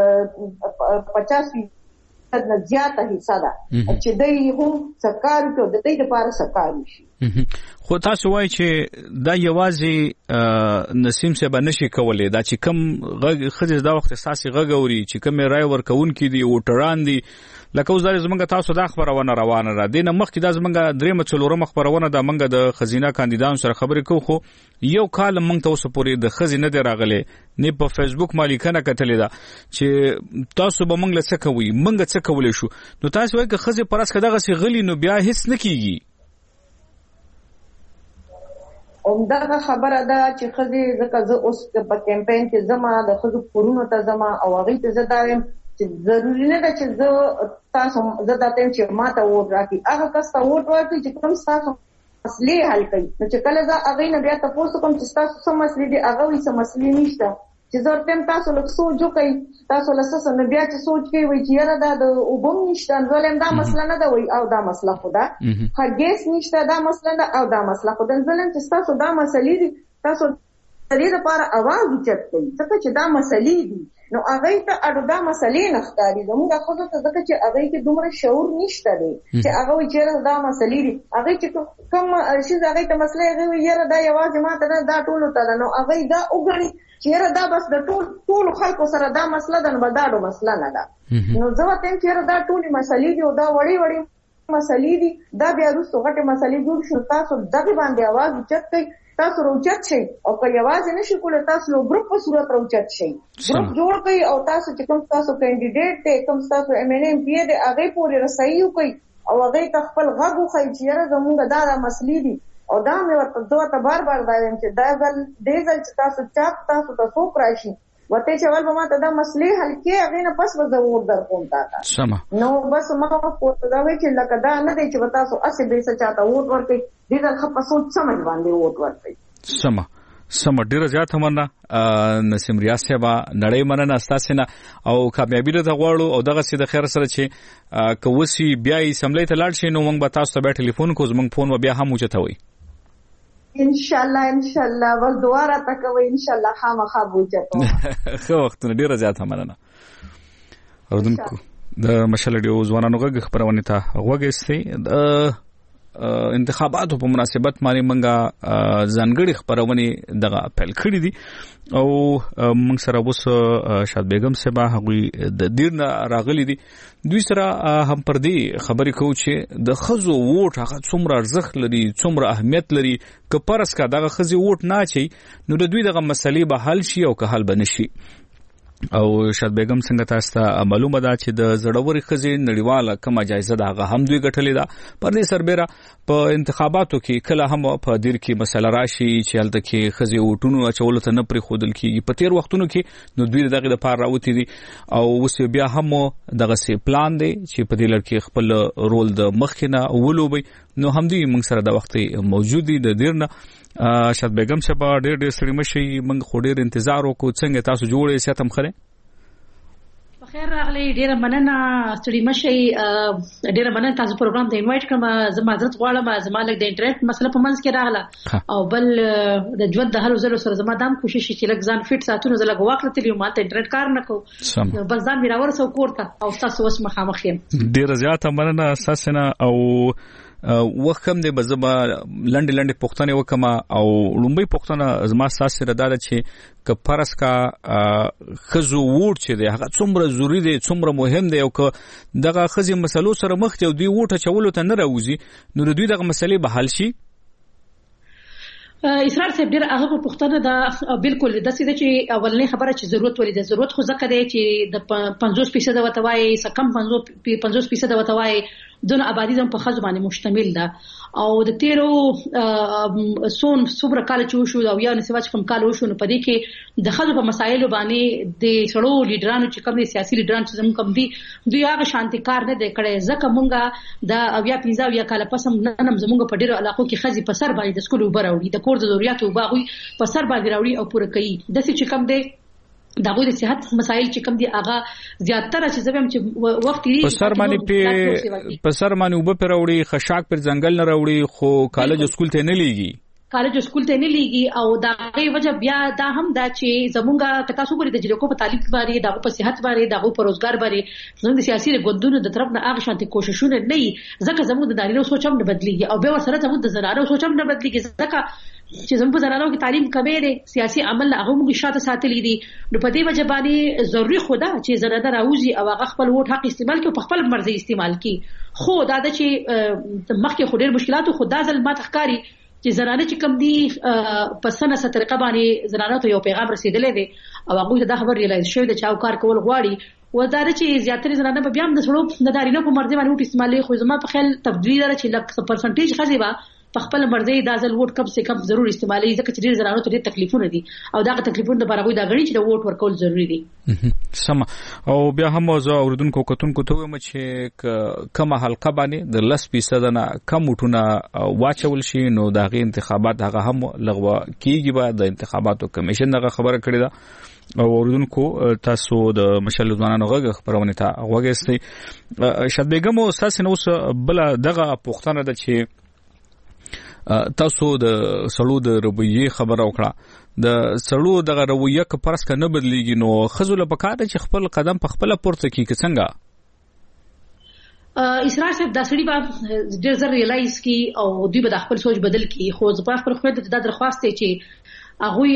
50% نه زیاته حصہ ده چې دوی هم سرکار ته د دې لپاره سرکار شي. خو تاسو وایي چې دا یوازې نسیم صاحب نشي کولای دا چې کم خځې دا وخت اساسي غږوري چې کم رای ورکوونکي دي وټران دي لکه اوس دا زمونږ تاسو دا خبرونه روانه را دي نه مخکې دا زمونږ درېمه څلورمه خبرونه دا مونږ د خزینه کاندیدانو سره خبرې کوو خو یو کال مونږ ته اوس پورې د خزینه دی راغلي نه په فیسبوک مالیکنه کتلې دا چې تاسو به مونږ له څه کوي مونږ څه کولای شو نو تاسو وایي که خزې پرس کداغه سي غلي نو بیا هیڅ نه کیږي. دا خبره ده چې خزې ځکه زه اوس په کمپاین کې زما د خزو پورونو ته زما او هغه ته زه دایم چې ضروري نه ده چې زه تاسو زه دا تم چې ما ته ووټ راکړي هغه کس ته ووټ ورکړي چې کوم تاسو مسلې حل کړي نو چې کله زه هغه نه بیا تاسو کوم چې تاسو څه مسلې دي هغه وي څه مسلې نشته چې زه تم تاسو له سوچ وکړي تاسو له څه نه بیا چې سوچ کوي وي چې یاره دا د وبم نشته ځلم دا مسله نه ده وي او دا مسله خدا هرګیس نشته دا مسله ده او دا مسله خدا ځلم چې تاسو دا مسلې دي تاسو دې لپاره आवाज اوچت کړئ ځکه چې دا مسلې دي نو هغه ته اړه دا مسلې نه ښکاري زموږ خود ته ځکه چې هغه کې دومره شعور نشته دی چې هغه چې دا مسلې دي هغه چې کوم شي هغه ته مسلې هغه یاره دا یوازې ماته نه دا ټول ته نو هغه دا وګړي چې یاره دا بس د ټول خلکو سره دا مسله ده نو بداړو مسله نه ده نو زه وایم چې یاره دا ټول مسلې دي او دا وړي مسلې دي دا بیا وروسته غټه مسلې جوړ شو تاسو دغه باندې आवाज اوچت کړئ تاسو روچت شئ او که یوازې نشي کولای تاسو یو ګروپ په صورت روچت شئ ګروپ جوړ کړئ او تاسو چې کوم تاسو کینډیډیټ دی کوم تاسو MNM پی دی هغه پورې رسایي وکړئ او هغه خپل غږ وخی چې یاره زموږ دا مسلې دي او دا مې ورته دوه ته بار وایم چې دا ځل چې تاسو تاسو راشي وته چې ول به ما ته دا مسلې حل کې هغه نه پس به زور در کوم تا نو بس ما په دا وی چې لکه دا نه دی چې تاسو اسې به څه چاته ووټ ورکړي دې دا خپل سوچ سمج باندې ووټ ورکړي سم ډیره زیاته مننه نسیم ریاض صاحب نړۍ مننه تاسو نه او کامیابی له غواړو او دغه سي د خیر سره چې کوسي بیا یې سملې ته لاړ شي نو موږ به تاسو ته ټلیفون کوو موږ فون بیا هم وچتوي ان شاء الله ول دواره تکوي ان شاء الله خامخا بوجته خو وخت ډیره زیاته مننه اوردونکو د مشال ډیو ځوانانو غږ خبرونه ته وګورئ د انتخاباتو په مناسبت باندې منګه ځانګړي خبرونه دغه اپیل کړی دي او موږ سره اوس شاد بیگم صاحب هغه د دیرنا راغلي دي دوی سره هم پر دې خبرې کوي چې د خزو ووټ هغه څومره ارزښت لري څومره اهمیت لري که پرس کا دغه خزي ووټ نه چي نو د دوی دغه مسلې به حل شي او که حل بنشي او شاد بیگم څنګه تاسو ته معلومه ده چې د زړوري خزي نړیواله کومه جایزه ده هغه هم دوی ګټلې ده پر دې سربېره په انتخاباتو کې کله هم په دیر کې مسله راشي چې هلته کې خزي وټونو اچول ته نه پرې خودل کیږي په تیر وختونو کې نو دوی دغه د پاره راوتی دي او اوس بیا هم دغه سي پلان دی چې په دې لړ کې خپل رول د مخکنه ولوبي نو هم دوی موږ سره د وخت موجود دي د دیرنه شاد بیگم صاحب ډېر سړی مشي موږ خو ډېر انتظار وکړو څنګه تاسو جوړې ساتم خره بخیر راغلی ډیره مننه سړی مشي ډیره مننه تاسو پروګرام ته انوایټ کړم زما حضرت غواړم زما لګ د انټرنیټ مسله په منځ کې راغله او بل د ژوند د هلو زلو سره زما دام کوشش چې لګ ځان فټ ساتونو زلګ واکله تلې ما ته انټرنیټ کار نه کو بس ځان میرا ورسو کوړه او تاسو اوس مخامخ یم ډیره زیاته مننه اساسنه او وخم دې بزما لنډ پښتنه وکما او لومبي پښتنه زما ساس سره داله چې ک پرس کا خزو ووټ چې دی هغه څومره ضروری دی څومره مهم دی او ک دغه خزي مسلو سره مخ ته دوی ووټ چولو ته نه راوځي نو دوی دغه مسلې به حل شي اسرار صاحب ډیر هغه پښتنه دا بالکل د څه چې اولنې خبره چې ضرورت ولې د ضرورت خو ځکه دی چې د 50% وتوای سکم 50% وتوای دونه آبادی زم په خزو باندې مشتمل ده او د تیرو صبر کال چې وشو او یا نسبت کوم کال وشو نو پدې کې د خزو په مسایلو باندې د سړو لیډرانو چې کوم سیاسي لیډران چې زموږ کوم دي دوی هغه شانتي کار نه دی کړی ځکه مونږه د اویا 15 یا کال پسم نن زموږ په ډیرو علاقو کې خزي په سر باندې د سکول وبراوړي د کور د ضرورتو باغوي په سر باندې راوړي او پوره کوي د څه چې کوم دی دغه د صحت مسایل چې کوم دي هغه زیاتره چې زبم چې وخت لري په سر باندې وب پر وړي خشاک پر ځنګل نه وړي خو کالج سکول ته نه لیږي کالج سکول ته نه لیږي او دا غي وجه بیا دا هم دا چې زمونږه کتا سو غوړي د جلکو په تعلیم باندې دغه په صحت باندې دغه په روزګار باندې زموږ د سیاسي ګوندونو د طرف نه هغه شانتي کوششونه نه وي ځکه زموږ د نارینه سوچ هم نه بدليږي او به ورسره زموږ د زنانو سوچ هم نه بدليږي ځکه چې زموږ په زنانو کې تعلیم کمې دي سیاسي عمل هغه موږ شاته ساتلې دي نو په دې وجه باندې ضروري خدا چې زنانه راوځي او هغه خپل ووټ حق استعمال کوي په خپل مرزي استعمال کوي خو دا د چې مخکې خو ډېر مشکلات خو دا ځل ما تخکاری چې زنانه چې کم دي په سنه طریقه باندې زنانه ته یو پیغام رسیدلې دي او هغه دا خبر ریلایز شوی د چاو کار کول غواړي و دا چې زیاتره زنانه په بیا هم د سړو د دارینو په مرزي باندې وټ استعمالي خو زما په خیال تبدیلی لري چې لکه پرسنټیج خزي با په خپل مرزي د ازل ووټ کم څه کم ضرور استعمالي ځکه چې ډیر زنانو ته ډیر تکلیفونه دي او دا تکلیفونه د بارغوي دا غړي چې د ووټ ورکول ضروری دي سم او بیا هم زه اوردونکو کتونکو ته وایم چې کومه حلقه باندې د 10% نه کم وټونه واچول شي نو دا غي انتخابات هغه هم لغوه کیږي به د انتخاباتو کمیشن دغه خبره کړې ده او اوردونکو تاسو د مشال ځوانانو غږ خبرونه ته غوږستئ شاد بیگم او اساس نو بل دغه پښتنه ده چې تاسو د سړو د رویه خبره وکړه د سړو د رویه ک پرس کنه بدلیږي نو خزل په کار چې خپل قدم په خپل پورته کی څنګه اسرار صاحب د سړي په ډېر زر ریلایز کی او دوی به خپل سوچ بدل کی خو ځپاخ پر خو د درخواست چې هغه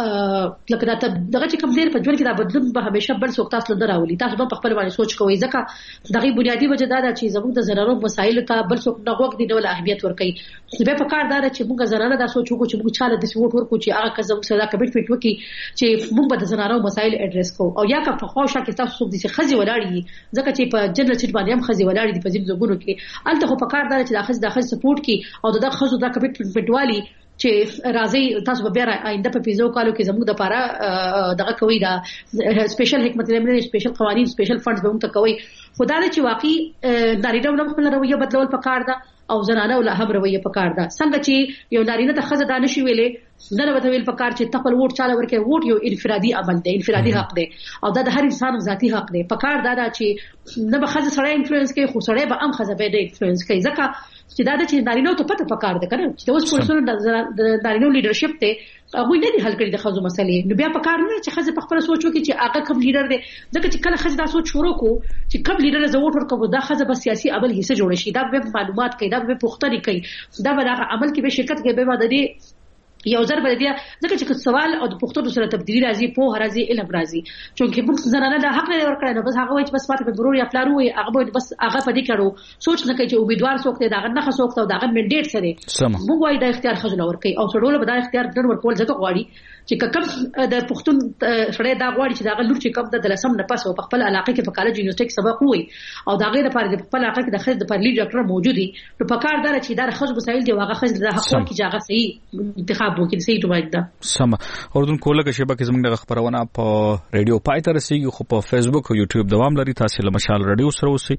لکه دا دغه چې کوم ډیر په ژوند کې دا بدلون به همیشه بل څوک تاسو لندر راولي تاسو به خپل باندې سوچ کوئ ځکه دغه بنیادی وجه دا چې زموږ د زرارو مسایل ته بل څوک نه وګ دي ډول اهمیت ورکړي به په کار دا چې موږ زراره دا سوچ وکړو چې موږ چاله د سوټ ورکو چې هغه کزم سره کمټمنټ وکړي چې موږ به د زرارو مسایل اډریس کوو او یا که په خوښه کې تاسو څوک دي چې خزي ولاړی ځکه چې په جنرال سیټ باندې هم خزي ولاړی دي په ځینو ځګونو کې الته خو په کار دا چې د خزي سپورټ کی او د خزو دا کمټمنټ والی چې راځي تاسو به بیا آینده په پیزو کالو کې زموږ د پاره دغه کوي دا سپیشل حکمت عملی سپیشل قوانین سپیشل فندز به موږ ته کوي خدای چې واقعي نارینه خپل رویه بدلول پکار ده او زنانه ول هم رویه پکار ده څنګه چې یو نارینه ته خزه دانشي ویلې نه به ویل پکار چې خپل ووټ چاله ورکه ووټ یو انفرادي عمل دی انفرادي حق دی او دا د هر انسان ذاتی حق دی پکار دا چې نه به خزه سره انفلوئنس کوي خو سره به هم خزه به انفلوئنس کوي ځکه چې دا چې نارینه ته پته پکار ده کنه چې اوس پولیسونو د نارینه لیډرشپ ته هغه نه دي حل کړی د خزو مسلې نو بیا پکار نه چې خزه په خپل سوچ وکړي چې هغه کوم لیډر دی ځکه چې کله خزه دا سوچ شروع کو چې کوم لیډر زه ووټ ورکوم دا خزه په سیاسي عمل حصہ جوړ شي دا به معلومات کوي دا به پوښتنه کوي دا به عمل کې به شرکت کوي به د دې یو ځر بل دی ځکه چې سوال او د پښتو سره تبدیلی راځي په راځي علم راځي چې موږ زنانه د حق نه ورکړل نو بس هغه وایي چې بس ماته ضروري افلارو وي هغه بس هغه پدې کړو سوچ نه کوي چې امیدوار څوک دی داغه نه څوک ته داغه منډیټ سره موږ وایي د اختیار خزونه ورکړي او څړول به د اختیار ډېر ورکول ځکه غواړي چې کوم د پښتون سره دا غواړي چې داغه لور چې کوم د لسم نه پس په خپل علاقه کې په کالج یونیورسيټي کې سبق وي او داغه لپاره د خپل علاقه کې د خځې د پرلی ډاکټر موجود دي نو په کار دار چې دا خځې مسایل دی هغه خځې د حق ورکړي چې هغه صحیح انتخاب وکړي صحیح ټوایي سم اردن کوله کې شبکه زموږ د خبرونه په ریډیو پای ته رسیږي خو په فیسبوک او یوټیوب دوام لري تاسو له مشال رادیو سره اوسئ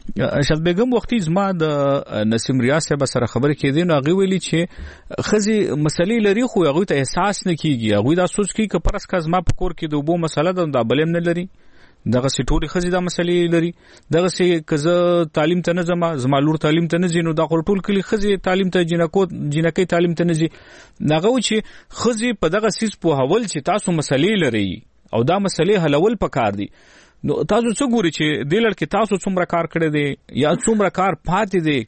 شاد بیگم وختي زما د نسیم ریاست به سره خبرې کېدې نو هغه ویلي چې خزي مسلې لري خو هغه ته احساس نه کیږي هغه دا سوچ کوي چې پرس کا زما په کور کې د وبو مسله د بلیم نه لري دغه سټوري خزي دا مسلې لري دغه سي کزه تعلیم ته نه زما لور تعلیم ته نه زینو دا ټول کلی خزي تعلیم ته جنکې تعلیم ته نه زی دغه چې خزي په دغه سیس په حوال چې تاسو مسلې لري او دا مسلې حلول پکار دي نو تاسو څه ګوري چې د لړ کې تاسو څومره کار کړی دی یا څومره کار پاتې دی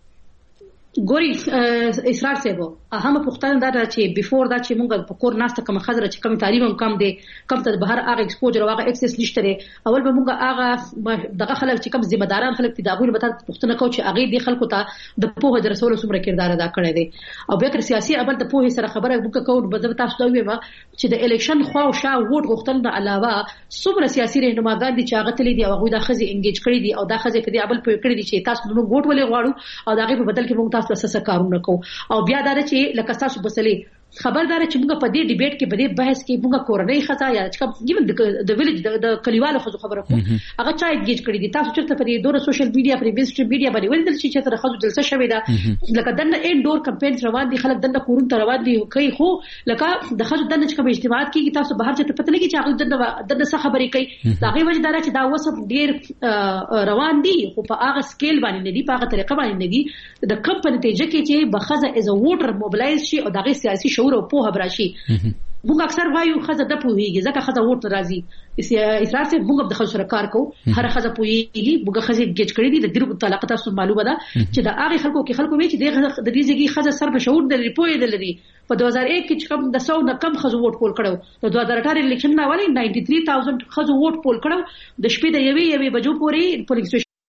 ګوري اسرار سیبو اهم پختان دا چې بیفور دا چې موږ په کور ناشته کوم خزر چې کوم تعلیم هم کم دي کم ته بهر هغه ایکسپوجر او هغه اکسس نشته اول به موږ هغه دغه خلک چې کوم ذمہ داران خلک دي دا غوړي به پختنه کو چې هغه دي خلکو ته د پوهه در رسول سمره کردار ادا کړی دي او به تر سیاسي عمل د پوهه سره خبره وکړو کو به تاسو ته ویما چې د الیکشن خو او شا ووټ غوښتل نه علاوه څومره سیاسي رهنماګان دي چې هغه تللی دي او هغه د خزي انګیج کړی دي او د خزي په دې عمل پوه کړی دي چې تاسو نو ووټ ولې غواړو او دغه په بدل کې موږ تاسو سره کارونه کوو او بیا دا چې لکه تاسو بسلې خبردار چې موږ په دې ډیبیټ کې په دې بحث کې موږ کورنۍ خزا یا چې کوم د ویلج د کلیوالو خزو خبره کوم هغه چا انګیج کړی دي تاسو چیرته په دې دوره سوشل میډیا په مینستریم میډیا باندې ولدل چې تر خزو جلسه شوې ده لکه دنه انډور کمپاین روان دي خلک دنه کورون ته روان دي کوي خو لکه د خزو دنه چې کوم اجتماعات کیږي تاسو بهر ته پته لګي چې هغه دنه څه خبرې کوي دا غي وجه دار چې دا وسب ډیر روان دي خو په هغه سکیل باندې نه دي په هغه طریقه باندې نه دي د کم په نتیجه کې چې بخزه از ا ووټر موبلایز شي او دغه سیاسي شعور او په براشي موږ اکثر وایو خزه د پوهیږي ځکه خزه ووټ راځي اسراف سے موږ د خزو سره کار کوو هر خزه پوهیږي موږ خزه گیج کړی دي د دې متعلق تاسو معلومه ده چې د هغه خلکو وی چې د دې ځګي خزه سر په شعور د ریپوی د لري په 2001 کې کوم د 100 نه کم خزو ووټ پول کړو د 2018 الیکشن نه ولې 93000 خزو ووټ پول کړو د شپې د یوې بجو پورې پولیس